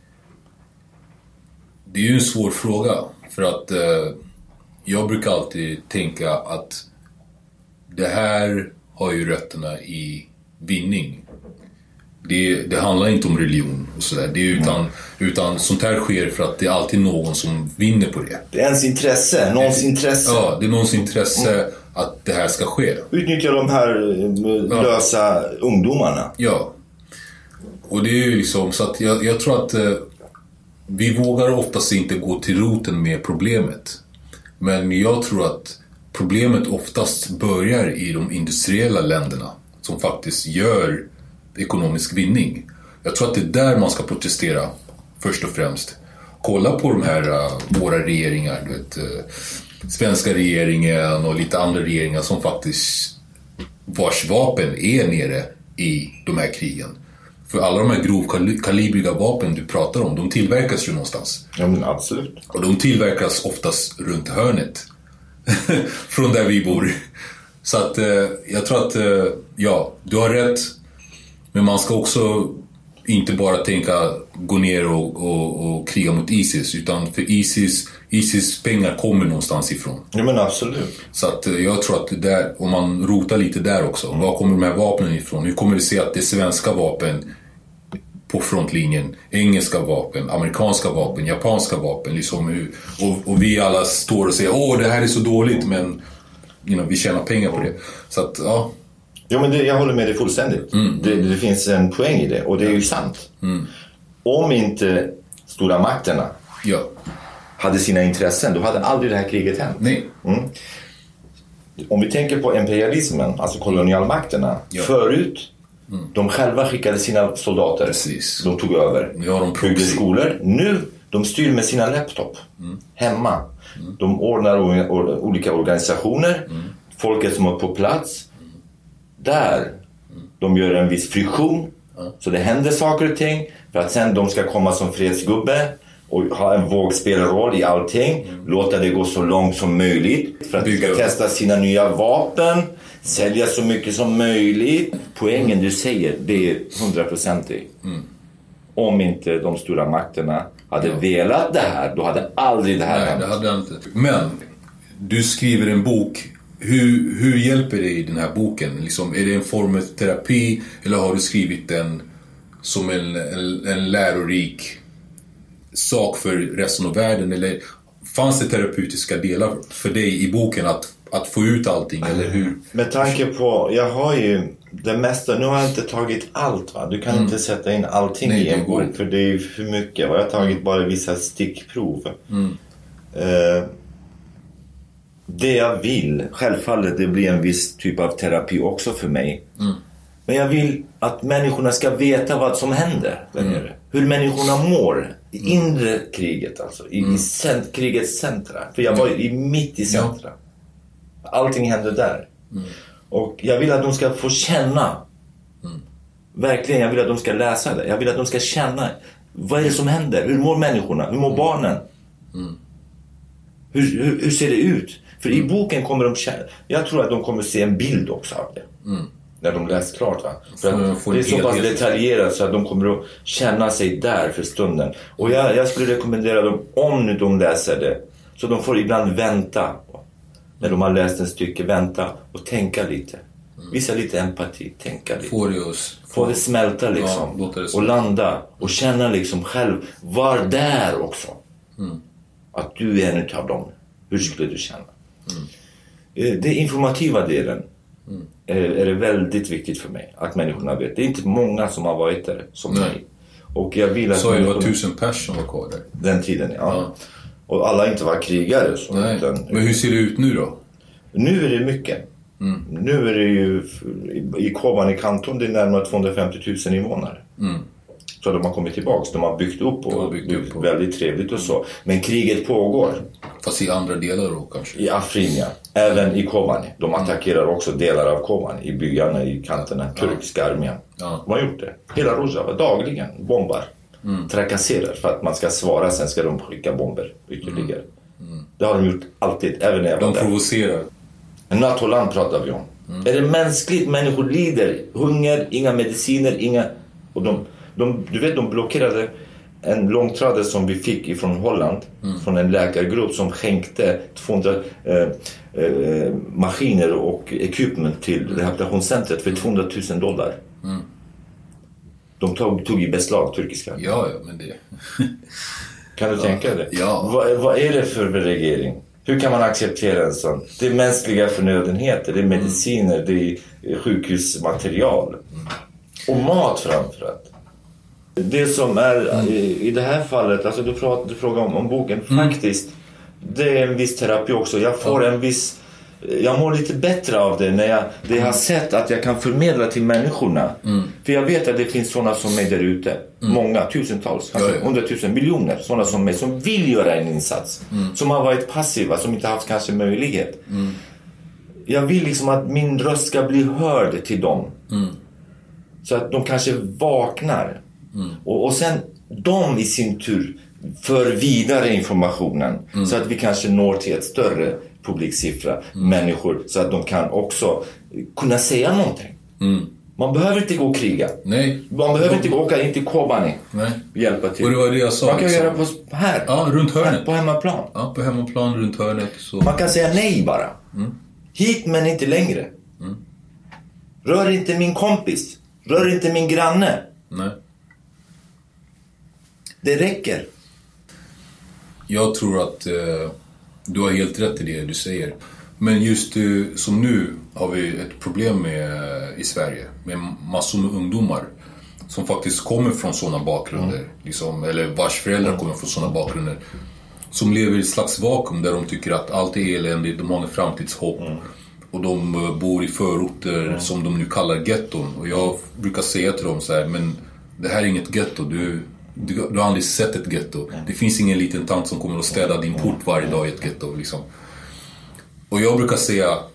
det är ju en svår fråga. För att eh, jag brukar alltid tänka att det här har ju rötterna i vinning. Det, det handlar inte om religion och sådär. Det är utan, mm. utan sånt här sker för att det är alltid någon som vinner på det. Det är ens intresse, någons intresse. Ja, det är någons intresse mm. att det här ska ske. Utnyttja de här lösa ja. ungdomarna. Ja. Och det är ju liksom så att jag, jag tror att eh, vi vågar oftast inte gå till roten med problemet. Men jag tror att problemet oftast börjar i de industriella länderna som faktiskt gör ekonomisk vinning. Jag tror att det är där man ska protestera först och främst. Kolla på de här uh, våra regeringar, du vet, uh, svenska regeringen och lite andra regeringar som faktiskt vars vapen är nere i de här krigen. För alla de här grovkalibriga vapen du pratar om, de tillverkas ju någonstans. Ja, men absolut. Och de tillverkas oftast runt hörnet. Från där vi bor. Så att eh, jag tror att, eh, ja, du har rätt. Men man ska också inte bara tänka gå ner och, och, och kriga mot ISIS. Utan för ISIS, ISIS pengar kommer någonstans ifrån. Ja, men absolut. Så att eh, jag tror att det där, om man rotar lite där också. Mm. Var kommer de här vapnen ifrån? Hur kommer vi se att det är svenska vapen på frontlinjen, engelska vapen, amerikanska vapen, japanska vapen liksom, och, och vi alla står och säger åh det här är så dåligt, men you know, vi tjänar pengar på det. Så att, ja. Ja, men det, jag håller med dig fullständigt. Mm. Det, det finns en poäng i det, och det är ju sant. Mm. Om inte stora makterna ja. hade sina intressen, då hade aldrig det här kriget hänt. Nej. Mm. Om vi tänker på imperialismen, alltså kolonialmakterna, ja. förut Mm. de själva skickade sina soldater. Precis. De tog över. Ja, de byggde skolor. Nu, de styr med sina laptop. Mm. Hemma. Mm. De ordnar o- o- olika organisationer. Mm. folket som är på plats, där de gör en viss friktion, så det händer saker och ting, för att sen de ska komma som fredsgubbe och ha en vågspelroll i allting, låta det gå så långt som möjligt för att de ska testa sina nya vapen, sälja så mycket som möjligt. Poängen du säger, det är hundraprocentigt. Mm. Om inte de stora makterna hade ja. velat det här, då hade aldrig det här Nej, hänt. Det hade inte. Men du skriver en bok. Hur, hur hjälper det i den här boken? Liksom, är det en form av terapi, eller har du skrivit den som en, en, en lärorik sak för resten av världen? Eller fanns det terapeutiska delar för dig i boken att, att få ut allting? Eller hur? Med tanke på, jag har ju det mesta, nu har jag inte tagit allt, va? Du kan mm. inte sätta in allting Nej, i en bok, för det är ju för mycket. Va? Jag har tagit mm. bara vissa stickprov. Mm. Uh, det jag vill, självfallet det blir en viss typ av terapi också för mig. Mm. Men jag vill att människorna ska veta vad som händer där nere. Mm. Hur människorna mår i inre kriget, alltså i, mm. i cent- krigets centra. För jag var ju i mitt i centra. Ja. Allting hände där. Mm. Och jag vill att de ska få känna. Mm. Verkligen, jag vill att de ska läsa det. Jag vill att de ska känna. Vad är det som händer? Hur mår människorna? Hur mår mm. barnen? Mm. Hur, hur, hur ser det ut? För mm. i boken kommer de känna. Jag tror att de kommer se en bild också av det. Mm. När de läst klart, va? För att det är så pass detaljerat så att de kommer att känna sig där för stunden. Och jag, jag skulle rekommendera dem, om nu de läser det, så de får ibland vänta. När de har läst en stycke, vänta och tänka lite. Visa lite empati, tänka lite. Få det, oss, få, få det smälta liksom. Ja, det och landa. Och känna liksom själv, var där också. Mm. Att du är en utav dem. Hur skulle du känna? Mm. Det informativa delen. Mm. Är, är det väldigt viktigt för mig att människorna vet. Det är inte många som har varit där som Nej. mig. Och jag vill att så det var tusen personer som var kvar där. Den tiden, ja. ja. Och alla inte var krigare. Så Nej. Utan, men hur ser det ut nu då? Nu är det mycket. Mm. Nu är det ju i Kobani kanton, det är närmare tvåhundrafemtio tusen invånare. Mm. Så de har kommit tillbaka. De har byggt upp och byggt upp och väldigt trevligt och så. Men kriget pågår. Fast i andra delar då kanske? I Afrin, ja. Även i Kobani. De attackerar också delar av Kobani. I byarna, i kanterna. Turkiska armén. Ja. De har gjort det. Hela Rojava dagligen bombar. Mm. Trakasserar för att man ska svara. Sen ska de skicka bomber ytterligare. Mm. Mm. Det har de gjort alltid. Även när jag var de där. Provocerar. Natoland pratar vi om. Mm. Är det mänskligt? Människor lider. Hunger, inga mediciner, inga... Och de... De, du vet, de blockerade en långtradare som vi fick ifrån Holland. Mm. Från en läkargrupp som skänkte tvåhundra eh, eh, maskiner och equipment till rehabilitationscentret för tvåhundratusen dollar. Mm. De tog, tog i beslag turkiska. Ja, ja, men det... Kan du ja. tänka det? Ja. Vad, vad är det för regering? Hur kan man acceptera en sån? Det är mänskliga förnödenheter, det är mediciner, mm. det är sjukhusmaterial. Mm. Och mat framförallt. Det som är mm. i, i det här fallet, alltså du, pratar, du frågar om, om boken, mm. faktiskt, det är en viss terapi också. Jag får ja. en viss, jag mår lite bättre av det när jag, det jag har sett att jag kan förmedla till människorna. Mm. För jag vet att det finns sådana som mig där ute. Mm. Många, tusentals, kanske hundratusen, miljoner sådana som mig, som vill göra en insats. Mm. Som har varit passiva, som inte haft kanske möjlighet. Mm. Jag vill liksom att min röst ska bli hörd till dem. Mm. Så att de kanske vaknar. Mm. Och, och sen de i sin tur för vidare informationen. Mm. Så att vi kanske når till ett större publiksiffra. Mm. Människor. Så att de kan också kunna säga någonting. Mm. Man behöver inte gå och kriga. Nej. Man behöver inte åka in till Kobani. Nej. Hjälpa till. Och det var det jag sa. Man kan liksom. göra på här. Ja, runt hörnet. Här, på hemmaplan. Ja, på hemmaplan, runt hörnet. Så. Man kan säga nej bara. Mm. Hit men inte längre. Mm. Rör inte min kompis. Rör inte min granne. Nej. Det räcker. Jag tror att eh, du har helt rätt i det du säger. Men just eh, som nu har vi ett problem med, eh, i Sverige. Med massor med ungdomar som faktiskt kommer från sådana bakgrunder. Mm. Liksom, eller vars föräldrar kommer från sådana bakgrunder. Som lever i ett slags vakuum där de tycker att allt är eländigt. De har en framtidshopp. Mm. Och de uh, bor i förorter mm. som de nu kallar getton. Och jag brukar säga till dem så här, men det här är inget getto. Du, du, du har aldrig sett ett getto. Mm. Det finns ingen liten tant som kommer att städa din port varje dag i ett getto. Liksom. Och jag brukar säga,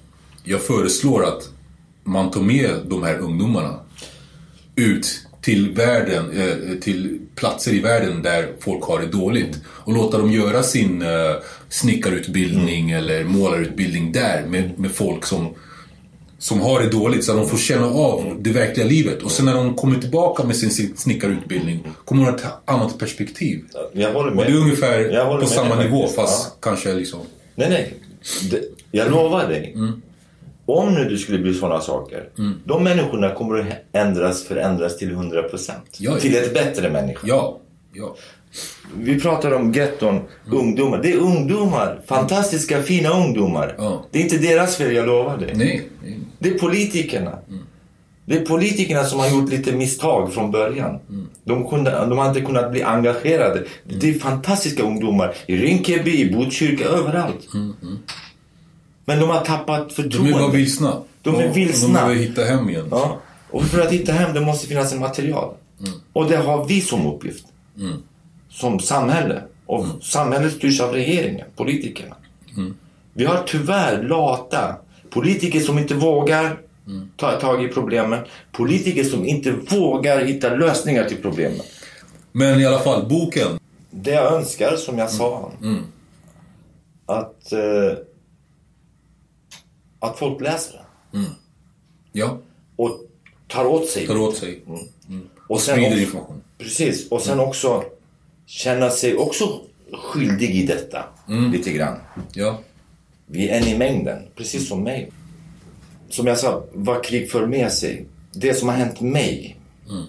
Jag föreslår att man tar med de här ungdomarna ut till världen, eh, till platser i världen där folk har det dåligt. Och låta dem göra sin eh, snickarutbildning mm. eller målarutbildning där med, med folk som, som har det dåligt. Så att de får känna av det verkliga livet. Och sen när de kommer tillbaka med sin snickarutbildning kommer de att ha ett annat perspektiv. Jag håller med. Och det är ungefär på med samma det, nivå, faktiskt. fast ja. kanske liksom... Nej, nej. Det, jag lovar dig. Mm. Om nu det skulle bli sådana saker, mm. de människorna kommer att ändras, förändras till hundra procent. Ja, ja. Till ett bättre människa. Ja, ja. Vi pratar om getton, mm. ungdomar. Det är ungdomar, fantastiska, fina ungdomar. Ja. Det är inte deras fel, jag lovar dig. Nej. Nej. Det är politikerna. Mm. Det är politikerna som har gjort lite misstag från början. Mm. De, kunde, de har inte kunnat bli engagerade. Mm. Det är fantastiska ungdomar i Rinkeby, i Botkyrka, överallt. Mm. Mm. Men de har tappat förtroende. De är bara vilsna. De är vilsna. De behöver hitta hem igen. Ja. Och för att hitta hem det måste finnas en material. Mm. Och det har vi som uppgift. Mm. Som samhälle. Och mm. samhället styrs av regeringen, politikerna. Mm. Vi har tyvärr lata politiker som inte vågar mm. ta tag i problemen. Politiker som inte vågar hitta lösningar till problemen. Men i alla fall, boken. Det jag önskar, som jag sa. Mm. Att... Eh, Att folk läser det. Mm. Ja. Och tar åt sig. Tar åt sig. Mm. Mm. Och, och sen sprider också, information. Precis. Och sen mm. också känna sig också skyldig i detta. Mm. Lite grann. Ja. Vi är en i mängden. Precis som mig. Som jag sa, vad krig för med sig. Det som har hänt mig. Mm.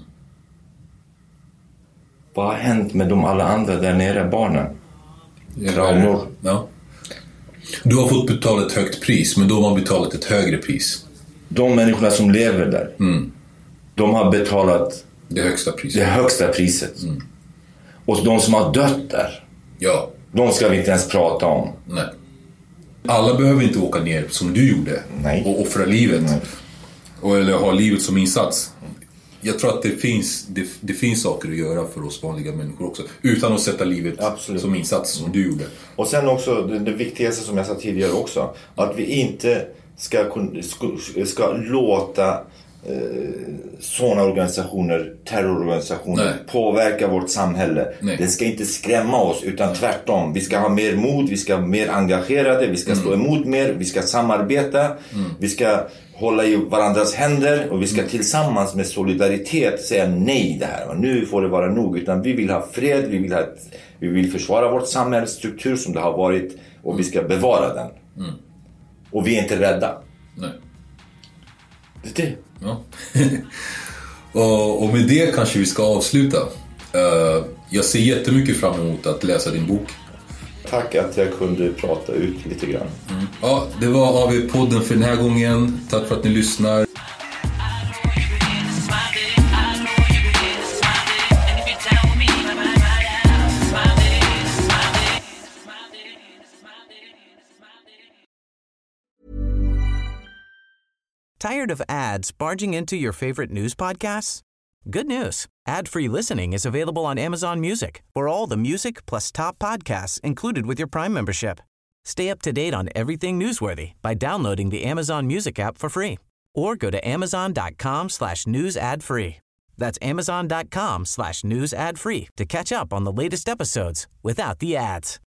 Vad har hänt med de alla andra där nere, barnen? Traumor. Ja. Du har fått betala ett högt pris, men de har betalat ett högre pris. De människorna som lever där, mm. de har betalat det högsta priset. Det högsta priset. Mm. Och de som har dött där, ja. de ska vi inte ens prata om. Nej. Alla behöver inte åka ner som du gjorde. Nej. Och offra livet. Nej. Och, eller ha livet som insats. Jag tror att det finns, det, det finns saker att göra för oss vanliga människor också. Utan att sätta livet Absolut. Som insats som du gjorde. Och sen också det, det viktigaste som jag sa tidigare också. Att vi inte ska, ska, ska låta eh, sådana organisationer, terrororganisationer Nej. Påverka vårt samhälle. Nej. Det ska inte skrämma oss utan tvärtom. Vi ska ha mer mod, vi ska vara mer engagerade, vi ska mm. stå emot mer, vi ska samarbeta, mm. vi ska hålla i varandras händer och vi ska tillsammans med solidaritet säga nej det här. Och nu får det vara nog. Utan vi vill ha fred, vi vill, ha, vi vill försvara vårt samhällsstruktur som det har varit och mm. vi ska bevara den. Mm. Och vi är inte rädda. Nej. Det är det. Ja. och, och med det kanske vi ska avsluta. Uh, jag ser jättemycket fram emot att läsa din bok. Tack att jag kunde prata ut lite grann. Mm. Ja, det var A V-podden för den här gången. Tack för att ni lyssnar. Tired of ads barging into your favorite news podcasts? Good news. Ad-free listening is available on Amazon Music for all the music plus top podcasts included with your Prime membership. Stay up to date on everything newsworthy by downloading the Amazon Music app for free or go to amazon.com slash news ad free. That's amazon.com slash news ad free to catch up on the latest episodes without the ads.